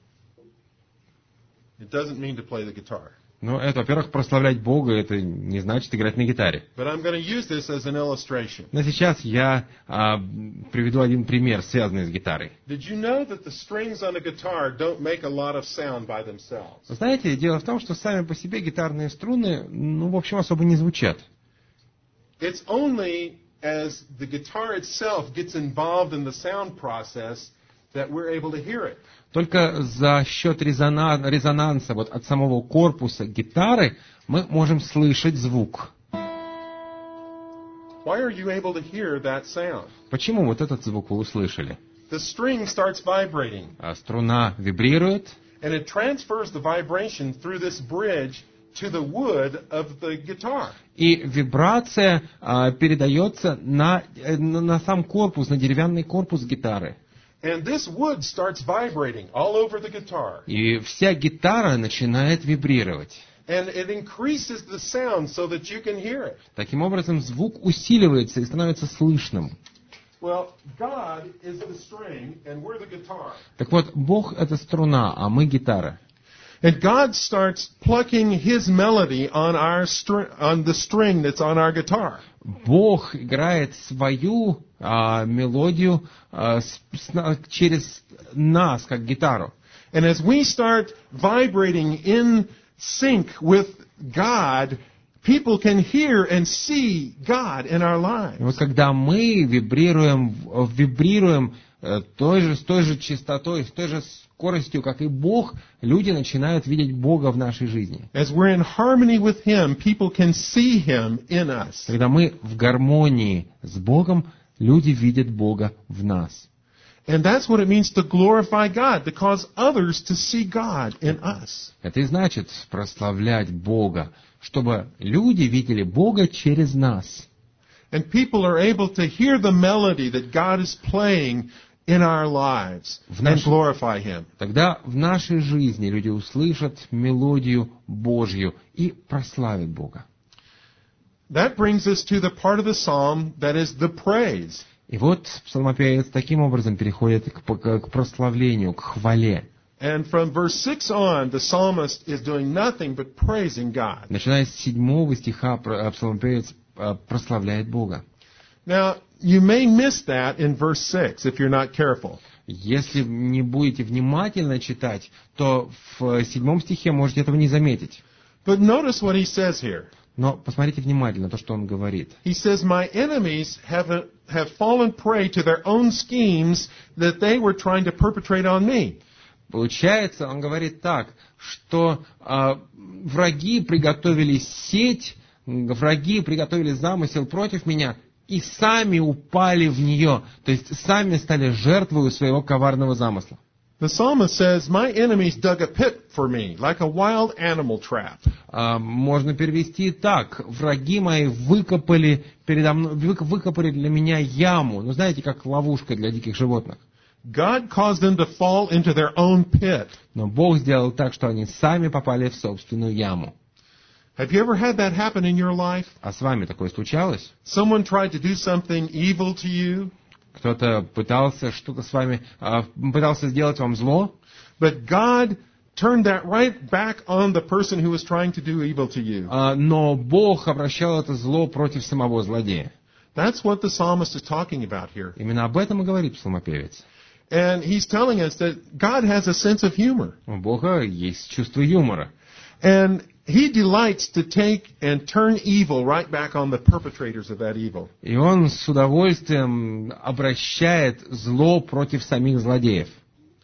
It doesn't mean to play the guitar. Ну, это, во-первых, прославлять Бога, это не значит играть на гитаре. But I'm going to use this as an illustration. Но сейчас я а, приведу один пример, связанный с гитарой. Did you know that the strings on a guitar don't make a lot of sound by themselves? Знаете, дело в том, что сами по себе гитарные струны, ну, в общем, особо не звучат. It's only as the guitar itself gets involved in the sound process that we're able to hear it. Только за счет резона- резонанса вот от самого корпуса гитары мы можем слышать звук. Why are you able to hear that sound? Почему вот этот звук вы услышали? The string starts vibrating, А струна вибрирует, and it transfers the vibration through this bridge to the wood of the guitar. и вибрация а, передается на, э, на, на сам корпус, на деревянный корпус гитары. And this wood starts vibrating all over the guitar. И вся гитара начинает вибрировать. And it increases the sound so that you can hear it. Таким образом, звук усиливается и становится слышным. Well, God is the string, and we're the guitar. Так вот, Бог — это струна, а мы — гитара. And God starts plucking His melody on our str- on the string that's on our guitar. Бог играет свою а, мелодию а, с- с- через нас, как гитару. And as we start vibrating in sync with God, people can hear and see God in our И вот lives. когда мы вибрируем, в- вибрируем э, той же, с той же частотой, с той же скоростью, как и Бог, люди начинают видеть Бога в нашей жизни. As we're in harmony with Him, people can see Him in us. Когда мы в гармонии с Богом, люди видят Бога в нас. And that's what it means to glorify God, to cause others to see God in us. Это и значит прославлять Бога, чтобы люди видели Бога через нас. And people are able to hear the melody that God is playing in our lives В and наш- glorify Him. Тогда в нашей жизни люди услышат мелодию Божью и прославят Бога. That brings us to the part of the psalm that is the praise. И вот псалмопевец таким образом переходит к, к- к прославлению, к хвале. And from verse six on, the psalmist is doing nothing but praising God. Начиная с седьмого стиха про- псалмопевец э, прославляет Бога. Now, you may miss that in verse six if you're not careful. Если не будете внимательно читать, то в седьмом стихе можете этого не заметить. But notice what he says here. Но посмотрите внимательно то, что он говорит. He says, my enemies have, have fallen prey to their own schemes that they were trying to perpetrate on me. Получается, он говорит так, что а, враги приготовили сеть, враги приготовили замысел против меня и сами упали в нее, то есть сами стали жертвой своего коварного замысла. The psalmist says, my enemies dug a pit for me, like a wild animal trap. А, можно перевести так: враги мои выкопали передо мной, вык- выкопали для меня яму, ну знаете, как ловушка для диких животных. God caused them to fall into their own pit. Но Бог сделал так, что они сами попали в собственную яму. Have you ever had that happen in your life? А с вами такое случалось? Someone tried to do something evil to you, Кто-то пытался что-то с вами, а, пытался сделать вам зло, but God turned that right back on the person who was trying to do evil to you. а, но Бог обращал это зло против самого злодея. That's what the psalmist is talking about here. Именно об этом и говорит псалмопевец. And he's telling us that God has a sense of humor. У Бога есть чувство юмора. And He delights to take and turn evil right back on the perpetrators of that evil. И Он с удовольствием обращает зло против самих злодеев.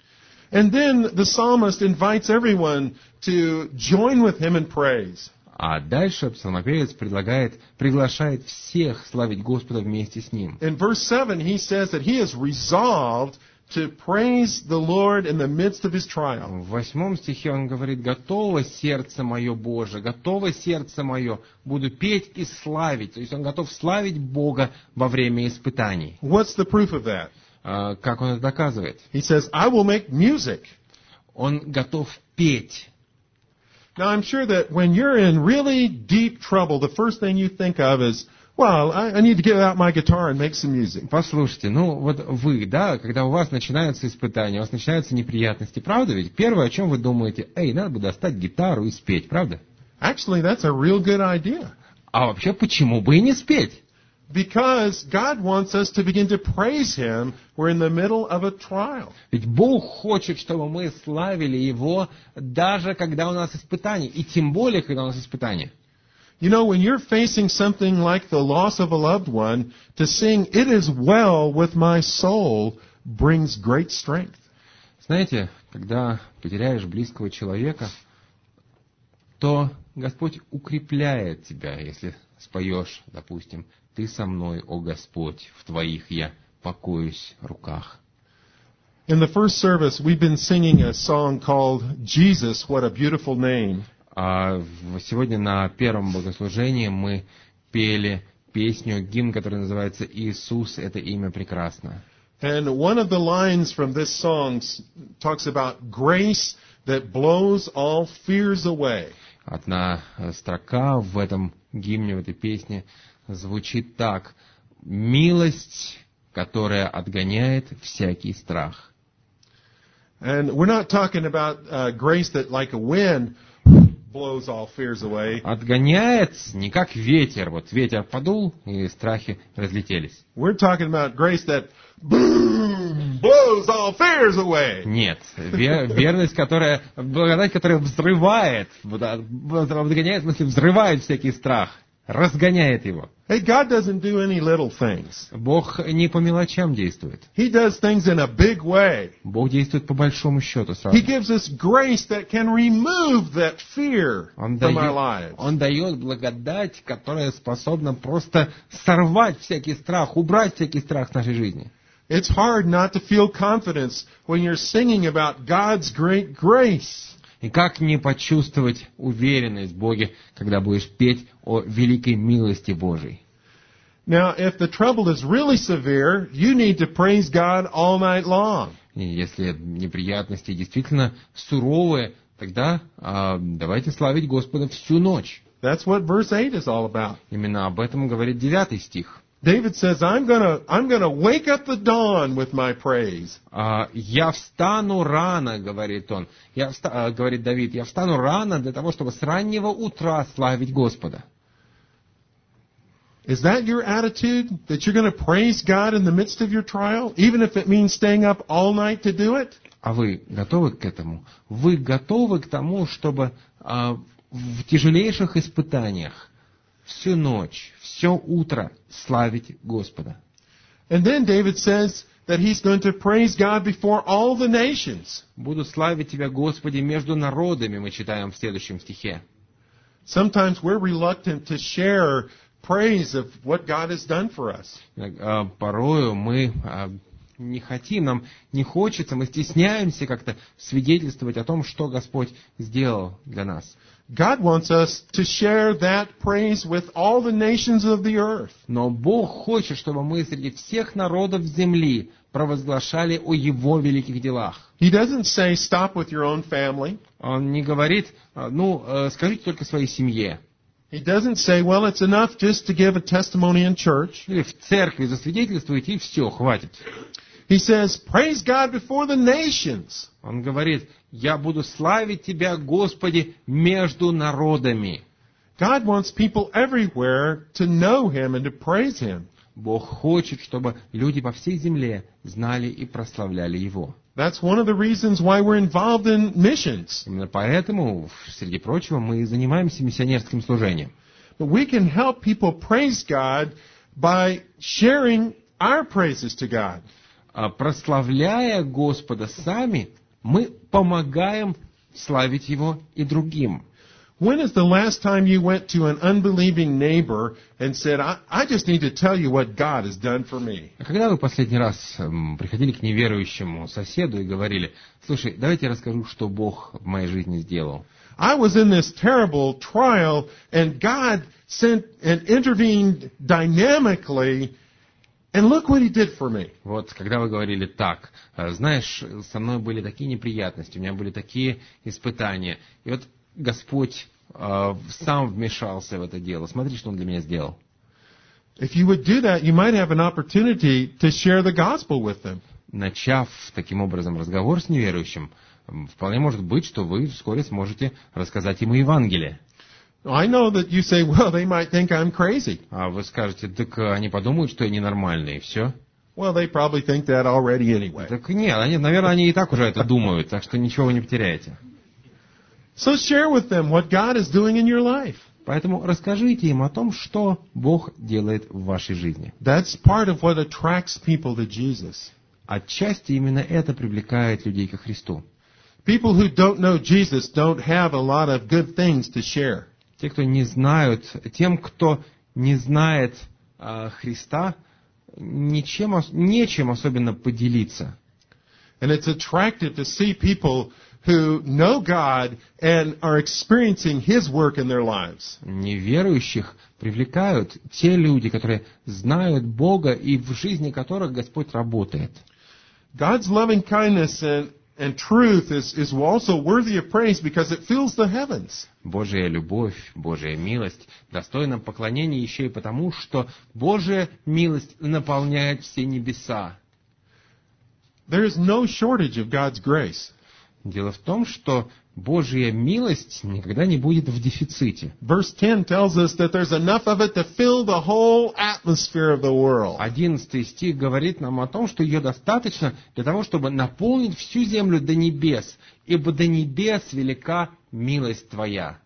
And then the psalmist invites everyone to join with him in praise. А дальше псалмопевец предлагает, приглашает всех славить Господа вместе с ним. In verse seven, he says that he is resolved to praise the Lord in the midst of his trial. В восьмом стихе он говорит: «Готово сердце мое, Боже, готово сердце мое, буду петь и славить». То есть он готов славить Бога во время испытаний. What's the proof of that? А, как он это доказывает? He says, I will make music. Он готов петь. Now, I'm sure that when you're in really deep trouble, the first thing you think of is, well, I, I need to get out my guitar and make some music. Послушайте, ну вот вы, да, когда у вас начинаются испытания, у вас начинаются неприятности, правда ведь? Первое, о чем вы думаете: эй, надо бы достать гитару и спеть, правда? Actually, that's a real good idea. А вообще, почему бы и не спеть? Because God wants us to begin to praise Him. We're in the middle of a trial. Ведь Бог хочет, чтобы мы славили Его, даже когда у нас испытания, и тем более, когда у нас испытания. You know, when you're facing something like the loss of a loved one, to sing "It is well with my soul" brings great strength. Знаете, когда потеряешь близкого человека, то Господь укрепляет тебя, если споешь, допустим: «Ты со мной, о Господь, в Твоих я покоюсь руках». In the first service, we've been singing a song called "Jesus, What a Beautiful Name." А сегодня на первом богослужении мы пели песню, гимн, который называется «Иисус, это имя прекрасно». And one of the lines from this song talks about grace that blows all fears away. Одна строка в этом гимне, в этой песне звучит так: «Милость, которая отгоняет всякий страх». And we're not talking about uh, grace that like a wind blows all fears away. Отгоняет не как ветер. Вот ветер подул, и страхи разлетелись. We're talking about grace that boom, blows all fears away. Нет, вер, верность, которая, благодать, которая взрывает, отгоняет, в смысле, взрывает всякий страх, разгоняет его. Hey, God doesn't do any little things. Бог не по мелочам действует. He does things in a big way. Бог действует по большому счету He сразу. gives us grace that can remove that fear Он from our дает, lives. он дает благодать, которая способна просто сорвать всякий страх, убрать всякий страх с нашей жизни. It's hard not to feel confidence when you're singing about God's great grace. И как не почувствовать уверенность в Боге, когда будешь петь о великой милости Божией? Now, if the trouble is really severe, you need to praise God all night long. И если неприятности действительно суровые, тогда а, давайте славить Господа всю ночь. That's what verse eight is all about. Именно об этом говорит девятый стих. David says, I'm gonna, I'm gonna wake up the dawn with my praise. А, «Я встану рано», говорит он, я вста, а, говорит Давид, «я встану рано для того, чтобы с раннего утра славить Господа». Is that your attitude? That you're going to praise God in the midst of your trial, even if it means staying up all night to do it? А вы готовы к этому? Вы готовы к тому, чтобы а, в тяжелейших испытаниях всю ночь, все утро славить Господа? And then David says that he's going to praise God before all the nations. «Буду славить Тебя, Господи, между народами», мы читаем в следующем стихе. Sometimes we're reluctant to share praise of what God has done for us. А, порою мы а, не хотим, нам не хочется, мы стесняемся как-то свидетельствовать о том, что Господь сделал для нас. God wants us to share that praise with all the nations of the earth. Но Бог хочет, чтобы мы среди всех народов земли провозглашали о Его великих делах. He doesn't say stop with your own family. Он не говорит, ну, скажите только своей семье. He doesn't say, well, it's enough just to give a testimony in church. Или в церкви засвидетельствуйте, и все, хватит. He says, praise God before the nations. Он говорит, я буду славить Тебя, Господи, между народами. God wants people everywhere to know Him and to praise Him. Бог хочет, чтобы люди по всей земле знали и прославляли Его. That's one of the reasons why we're involved in missions. Именно поэтому, среди прочего, мы занимаемся миссионерским служением. But we can help people praise God by sharing our praises to God. Прославляя Господа сами, мы помогаем славить Его и другим. When is the last time you went to an unbelieving neighbor and said, I, I just need to tell you what God has done for me? А когда вы последний раз эм, приходили к неверующему соседу и говорили: слушай, давайте я расскажу, что Бог в моей жизни сделал. I was in this terrible trial, and God sent and intervened dynamically, and look what He did for me. Вот, когда вы говорили так: знаешь, со мной были такие неприятности, у меня были такие испытания, и вот Господь э, сам вмешался в это дело. Смотри, что Он для меня сделал. If you would do that, you might have an opportunity to share the gospel with them. Начав таким образом разговор с неверующим, вполне может быть, что вы вскоре сможете рассказать ему Евангелие. I know that you say, well, they might think I'm crazy. А вы скажете: так они подумают, что я ненормальный, и все. Well, they probably think that already anyway. Так нет, они, наверное, они и так уже это думают, так что ничего вы не потеряете. So share with them what God is doing in your life. Поэтому расскажите им о том, что Бог делает в вашей жизни. That's part of what attracts people to Jesus. Отчасти именно это привлекает людей ко Христу. People who don't know Jesus don't have a lot of good things to share. Те, кто не знают, тем, кто не знает э, Христа, ничем, нечем особенно поделиться. And it's attractive to see people who know God and are experiencing His work in their lives. Неверующих привлекают те люди, которые знают Бога и в жизни которых Господь работает. God's loving kindness and, and truth is, is also worthy of praise because it fills the heavens. Божья любовь, Божья милость достойна поклонения еще и потому, что Божья милость наполняет все небеса. There is no shortage of God's grace. Дело в том, что Божья милость никогда не будет в дефиците. Verse ten tells us that there's enough of it to fill the whole atmosphere of the world. Одиннадцатый стих говорит нам о том, что ее достаточно для того, чтобы наполнить всю землю до небес, ибо до небес велика милость Твоя.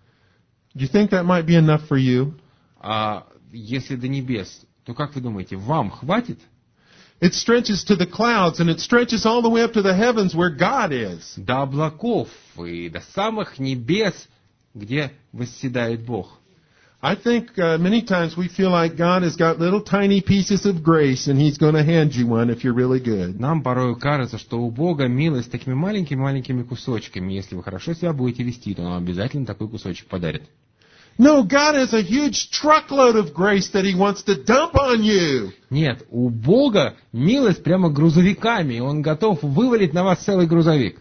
Do you think that might be enough for you? А если до небес, то как вы думаете, вам хватит? It stretches to the clouds, and it stretches all the way up to the heavens where God is. До облаков и до самых небес, где восседает Бог. I think uh, many times we feel like God has got little tiny pieces of grace, and He's going to hand you one if you're really good. Нам порой кажется, что у Бога милость такими маленькими-маленькими кусочками. Если вы хорошо себя будете вести, то Он вам обязательно такой кусочек подарит. No, God has a huge truckload of grace that He wants to dump on you. Нет, у Бога милость прямо грузовиками, и Он готов вывалить на вас целый грузовик.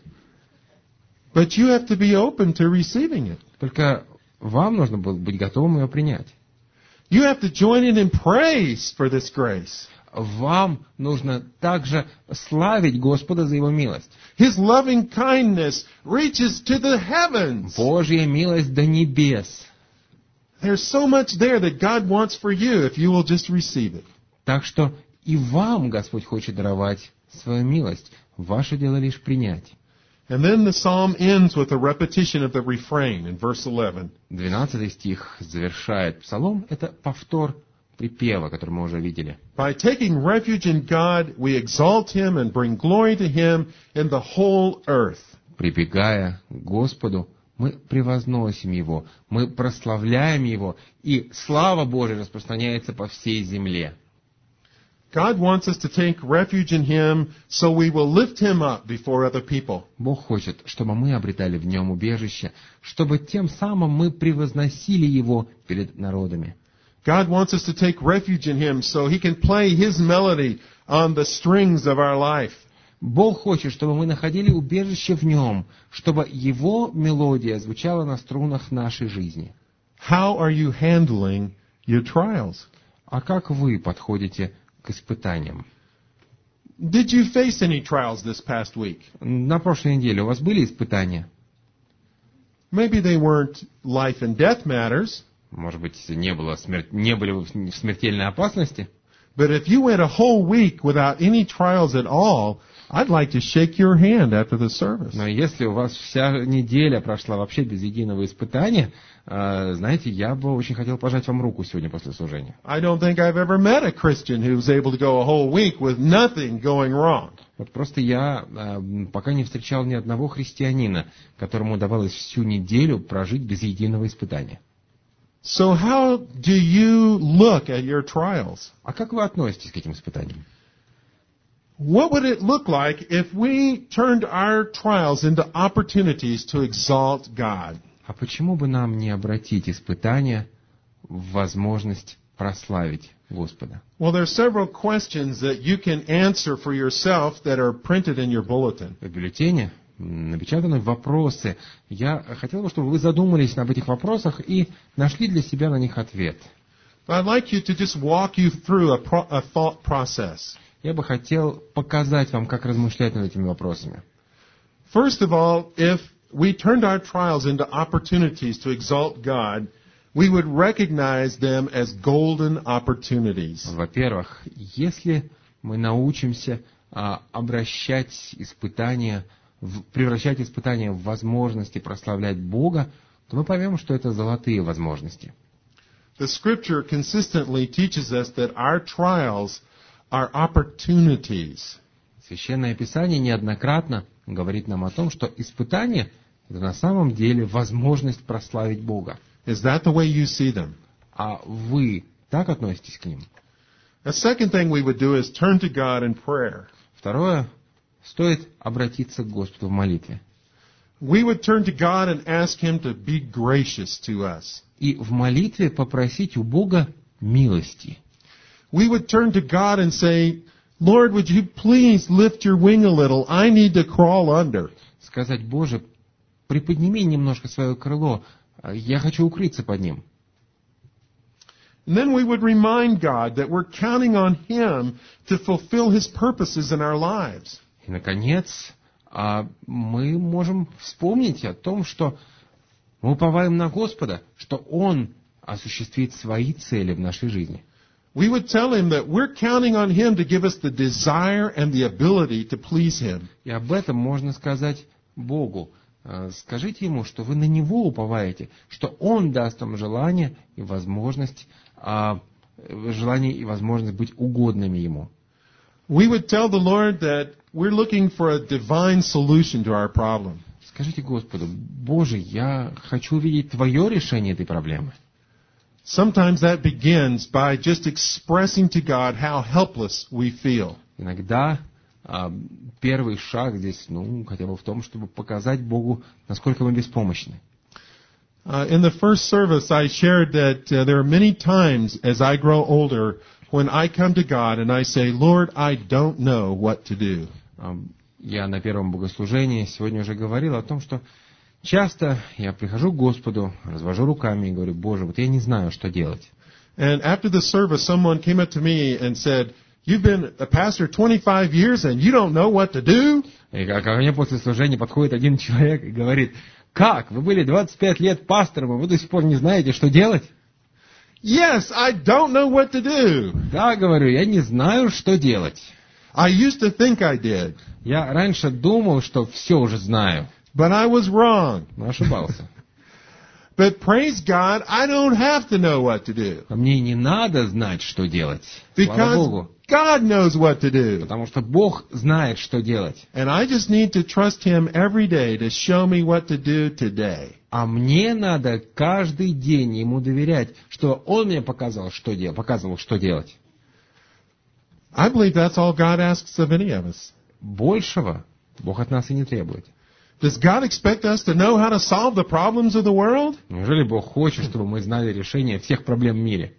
But you have to be open to receiving it. Только вам нужно было быть готовым ее принять. You have to join in in praise for this grace. Вам нужно также славить Господа за Его милость. His loving kindness reaches to the heavens. Божья милость до небес. There's so much there that God wants for you if you will just receive it. Так что и вам Господь хочет даровать свою милость. Ваше дело лишь принять. And then the psalm ends with a repetition of the refrain in verse eleven. Двенадцатый стих завершает псалом. Это повтор припева, который мы уже видели. By taking refuge in God, we exalt Him and bring glory to Him in the whole earth. Прибегая к Господу, мы превозносим Его, мы прославляем Его, и слава Божия распространяется по всей земле. God wants us to take refuge in Him so we will lift Him up before other people. Бог хочет, чтобы мы обретали в Нем убежище, чтобы тем самым мы превозносили Его перед народами. God wants us to take refuge in Him so He can play His melody on the strings of our life. Бог хочет, чтобы мы находили убежище в Нем, чтобы Его мелодия звучала на струнах нашей жизни. How are you handling your trials? А как вы подходите к испытаниям? Did you face any trials this past week? На прошлой неделе у вас были испытания? Maybe they weren't life and death matters, Может быть, не было смер... не были вы в смертельной опасности? But if you went a whole week without any trials at all, I'd like to shake your hand after the service. Но если у вас вся неделя прошла вообще без единого испытания, э, знаете, я бы очень хотел пожать вам руку сегодня после служения. I don't think I've ever met a Christian who's able to go a whole week with nothing going wrong. Вот просто я э, пока не встречал ни одного христианина, которому удавалось всю неделю прожить без единого испытания. So how do you look at your trials? А как вы относитесь к этим испытаниям? What would it look like if we turned our trials into opportunities to exalt God? А почему бы нам не обратить испытания в возможность прославить Господа? Well, there are several questions that you can answer for yourself that are printed in your bulletin. В бюллетене напечатаны вопросы. Я хотел бы, чтобы вы задумались об этих вопросах и нашли для себя на них ответ. But I'd like you to just walk you through a, pro- a thought process. Я бы хотел показать вам, как размышлять над этими вопросами. First of all, if we turned our trials into opportunities to exalt God, we would recognize them as golden opportunities. Во-первых, если мы научимся а, обращать испытания, в, превращать испытания в возможности прославлять Бога, то мы поймем, что это золотые возможности. The Scripture consistently teaches us that our trials are opportunities. Священное Писание неоднократно говорит нам о том, что испытание — это на самом деле возможность прославить Бога. Is that the way you see them? А вы так относитесь к ним? The second thing we would do is turn to God in prayer. Второе, стоит обратиться к Господу в молитве. We would turn to God and ask Him to be gracious to us. И в молитве попросить у Бога милости. We would turn to God and say, Lord, would you please lift your wing a little? I need to crawl under. Сказать: Боже, приподними немножко свое крыло, я хочу укрыться под ним. And then we would remind God that we're counting on Him to fulfill His purposes in our lives. И, наконец, мы можем вспомнить о том, что мы уповаем на Господа, что Он осуществит свои цели в нашей жизни. We would tell Him that we're counting on Him to give us the desire and the ability to please Him. И об этом можно сказать Богу. Скажите Ему, что вы на Него уповаете, что Он даст вам желание и возможность, желание и возможность быть угодными Ему. We would tell the Lord that we're looking for a divine solution to our problem. Скажите Господу: Боже, я хочу увидеть Твое решение этой проблемы. Sometimes that begins by just expressing to God how helpless we feel. Иногда а, первый шаг здесь, ну, хотя бы в том, чтобы показать Богу, насколько мы беспомощны. Uh, in the first service, I shared that uh, there are many times as I grow older when I come to God and I say, Lord, I don't know what to do. А, я на первом богослужении сегодня уже говорил о том, что часто я прихожу к Господу, развожу руками и говорю: Боже, вот я не знаю, что делать. And after the service, someone came up to me and said, you've been a pastor twenty-five years and you don't know what to do? И ко мне после служения подходит один человек и говорит: как? Вы были двадцать пять лет пастором, и вы до сих пор не знаете, что делать? Yes, I don't know what to do. Да, говорю, я не знаю, что делать. I used to think I did. Я раньше думал, что все уже знаю. But I was wrong. Но ошибался. But praise God, I don't have to know what to do. А мне не надо знать, что делать. Слава Because Богу. God knows what to do. Потому что Бог знает, что делать. And I just need to trust Him every day to show me what to do today. А мне надо каждый день Ему доверять, что Он мне показал, что делать, показывал, что делать. I believe that's all God asks of any of us. Большего Бог от нас и не требует. Does God expect us to know how to solve the problems of the world? Неужели Бог хочет, чтобы мы знали решение всех проблем в мире?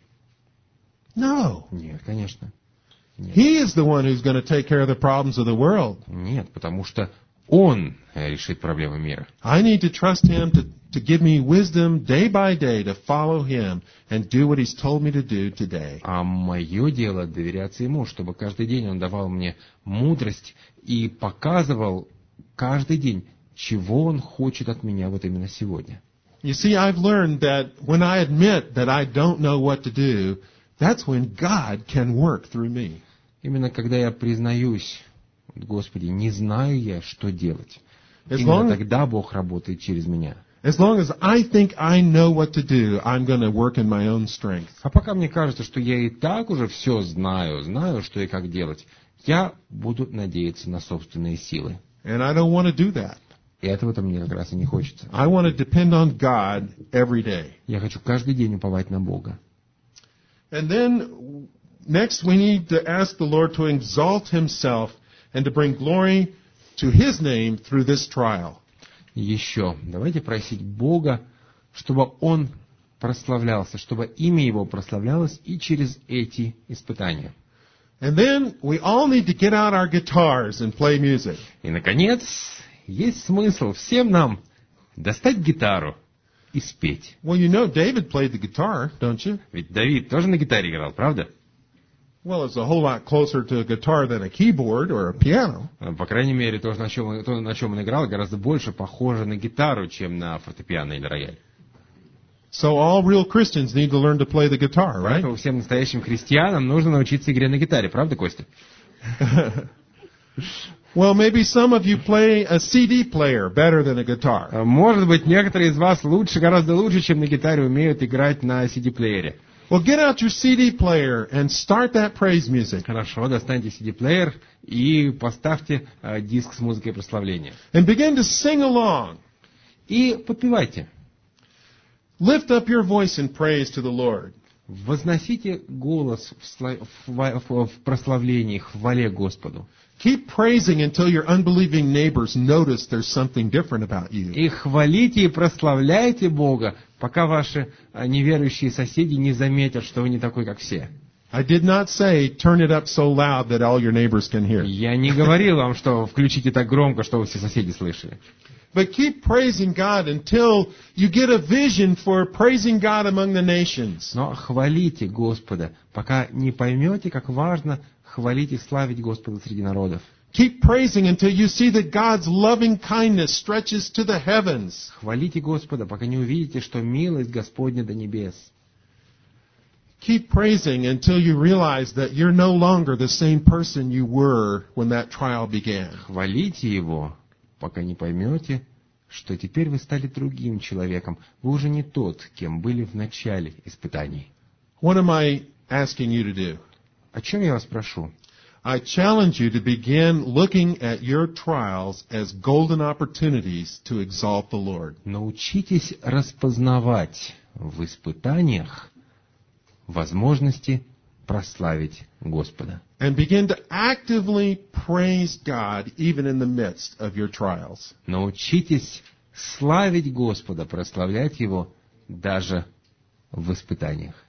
No. Нет, конечно. Нет. He is the one who's going to take care of the problems of the world. Нет, потому что Он решит проблемы мира. I need to trust Him to, to give me wisdom day by day to follow Him and do what He's told me to do today. А мое дело доверяться Ему, чтобы каждый день Он давал мне мудрость и показывал каждый день, чего Он хочет от меня вот именно сегодня. You see, I've learned that when I admit that I don't know what to do, that's when God can work through me. Именно когда я признаюсь, Господи, не знаю я, что делать. As Именно long- тогда Бог работает через меня. As long as I think I know what to do, I'm going to work in my own strength. А пока мне кажется, что я и так уже все знаю, знаю, что и как делать, я буду надеяться на собственные силы. And I don't want to do that. И этого-то мне как раз и не хочется. I want to depend on God every day. Я хочу каждый день уповать на Бога. And then next we need to ask the Lord to exalt Himself and to bring glory to His name through this trial. Еще давайте просить Бога, чтобы Он прославлялся, чтобы имя Его прославлялось и через эти испытания. And then we all need to get out our guitars and play music. И, наконец, есть смысл всем нам достать гитару и спеть. Well, you know David played the guitar, don't you? Ведь Давид тоже на гитаре играл, правда? Well, it's a whole lot closer to a guitar than a keyboard or a piano. По крайней мере, то, на чем, то, на чем он играл, гораздо больше похоже на гитару, чем на фортепиано или рояль. So all real Christians need to learn to play the guitar, right? Поэтому всем настоящим христианам нужно научиться игре на гитаре, правда, Костя? Well, maybe some of you play a C D player better than a guitar. Может быть, некоторые из вас лучше, гораздо лучше, чем на гитаре, умеют играть на си ди-плеере. Well, get out your C D player and start that praise music. Хорошо, достаньте си ди-плеер и поставьте э, диск с музыкой прославления. And begin to sing along. И подпевайте. Lift up your voice in praise to the Lord. Возносите голос в, сла- в, в- в прославлении, хвале Господу. Keep praising until your unbelieving neighbors notice there's something different about you. И хвалите и прославляйте Бога, пока ваши а, неверующие соседи не заметят, что вы не такой, как все. I did not say turn it up so loud that all your neighbors can hear. Я не говорил вам, что включите так громко, чтобы все соседи слышали. But keep praising God until you get a vision for praising God among the nations. Но хвалите Господа, пока не поймете, как важно хвалить и славить Господа среди народов. Keep praising until you see that God's loving kindness stretches to the heavens. Хвалите Господа, пока не увидите, что милость Господня до небес. Keep praising until you realize that you're no longer the same person you were when that trial began. Хвалите Его, пока не поймете, что теперь вы стали другим человеком. Вы уже не тот, кем были в начале испытаний. What am I asking you to do? О чем я вас прошу? I challenge you to begin looking at your trials as golden opportunities to exalt the Lord. Научитесь распознавать в испытаниях возможности прославить Господа. And begin to actively praise God even in the midst of your trials. Научитесь славить Господа, прославлять Его даже в испытаниях.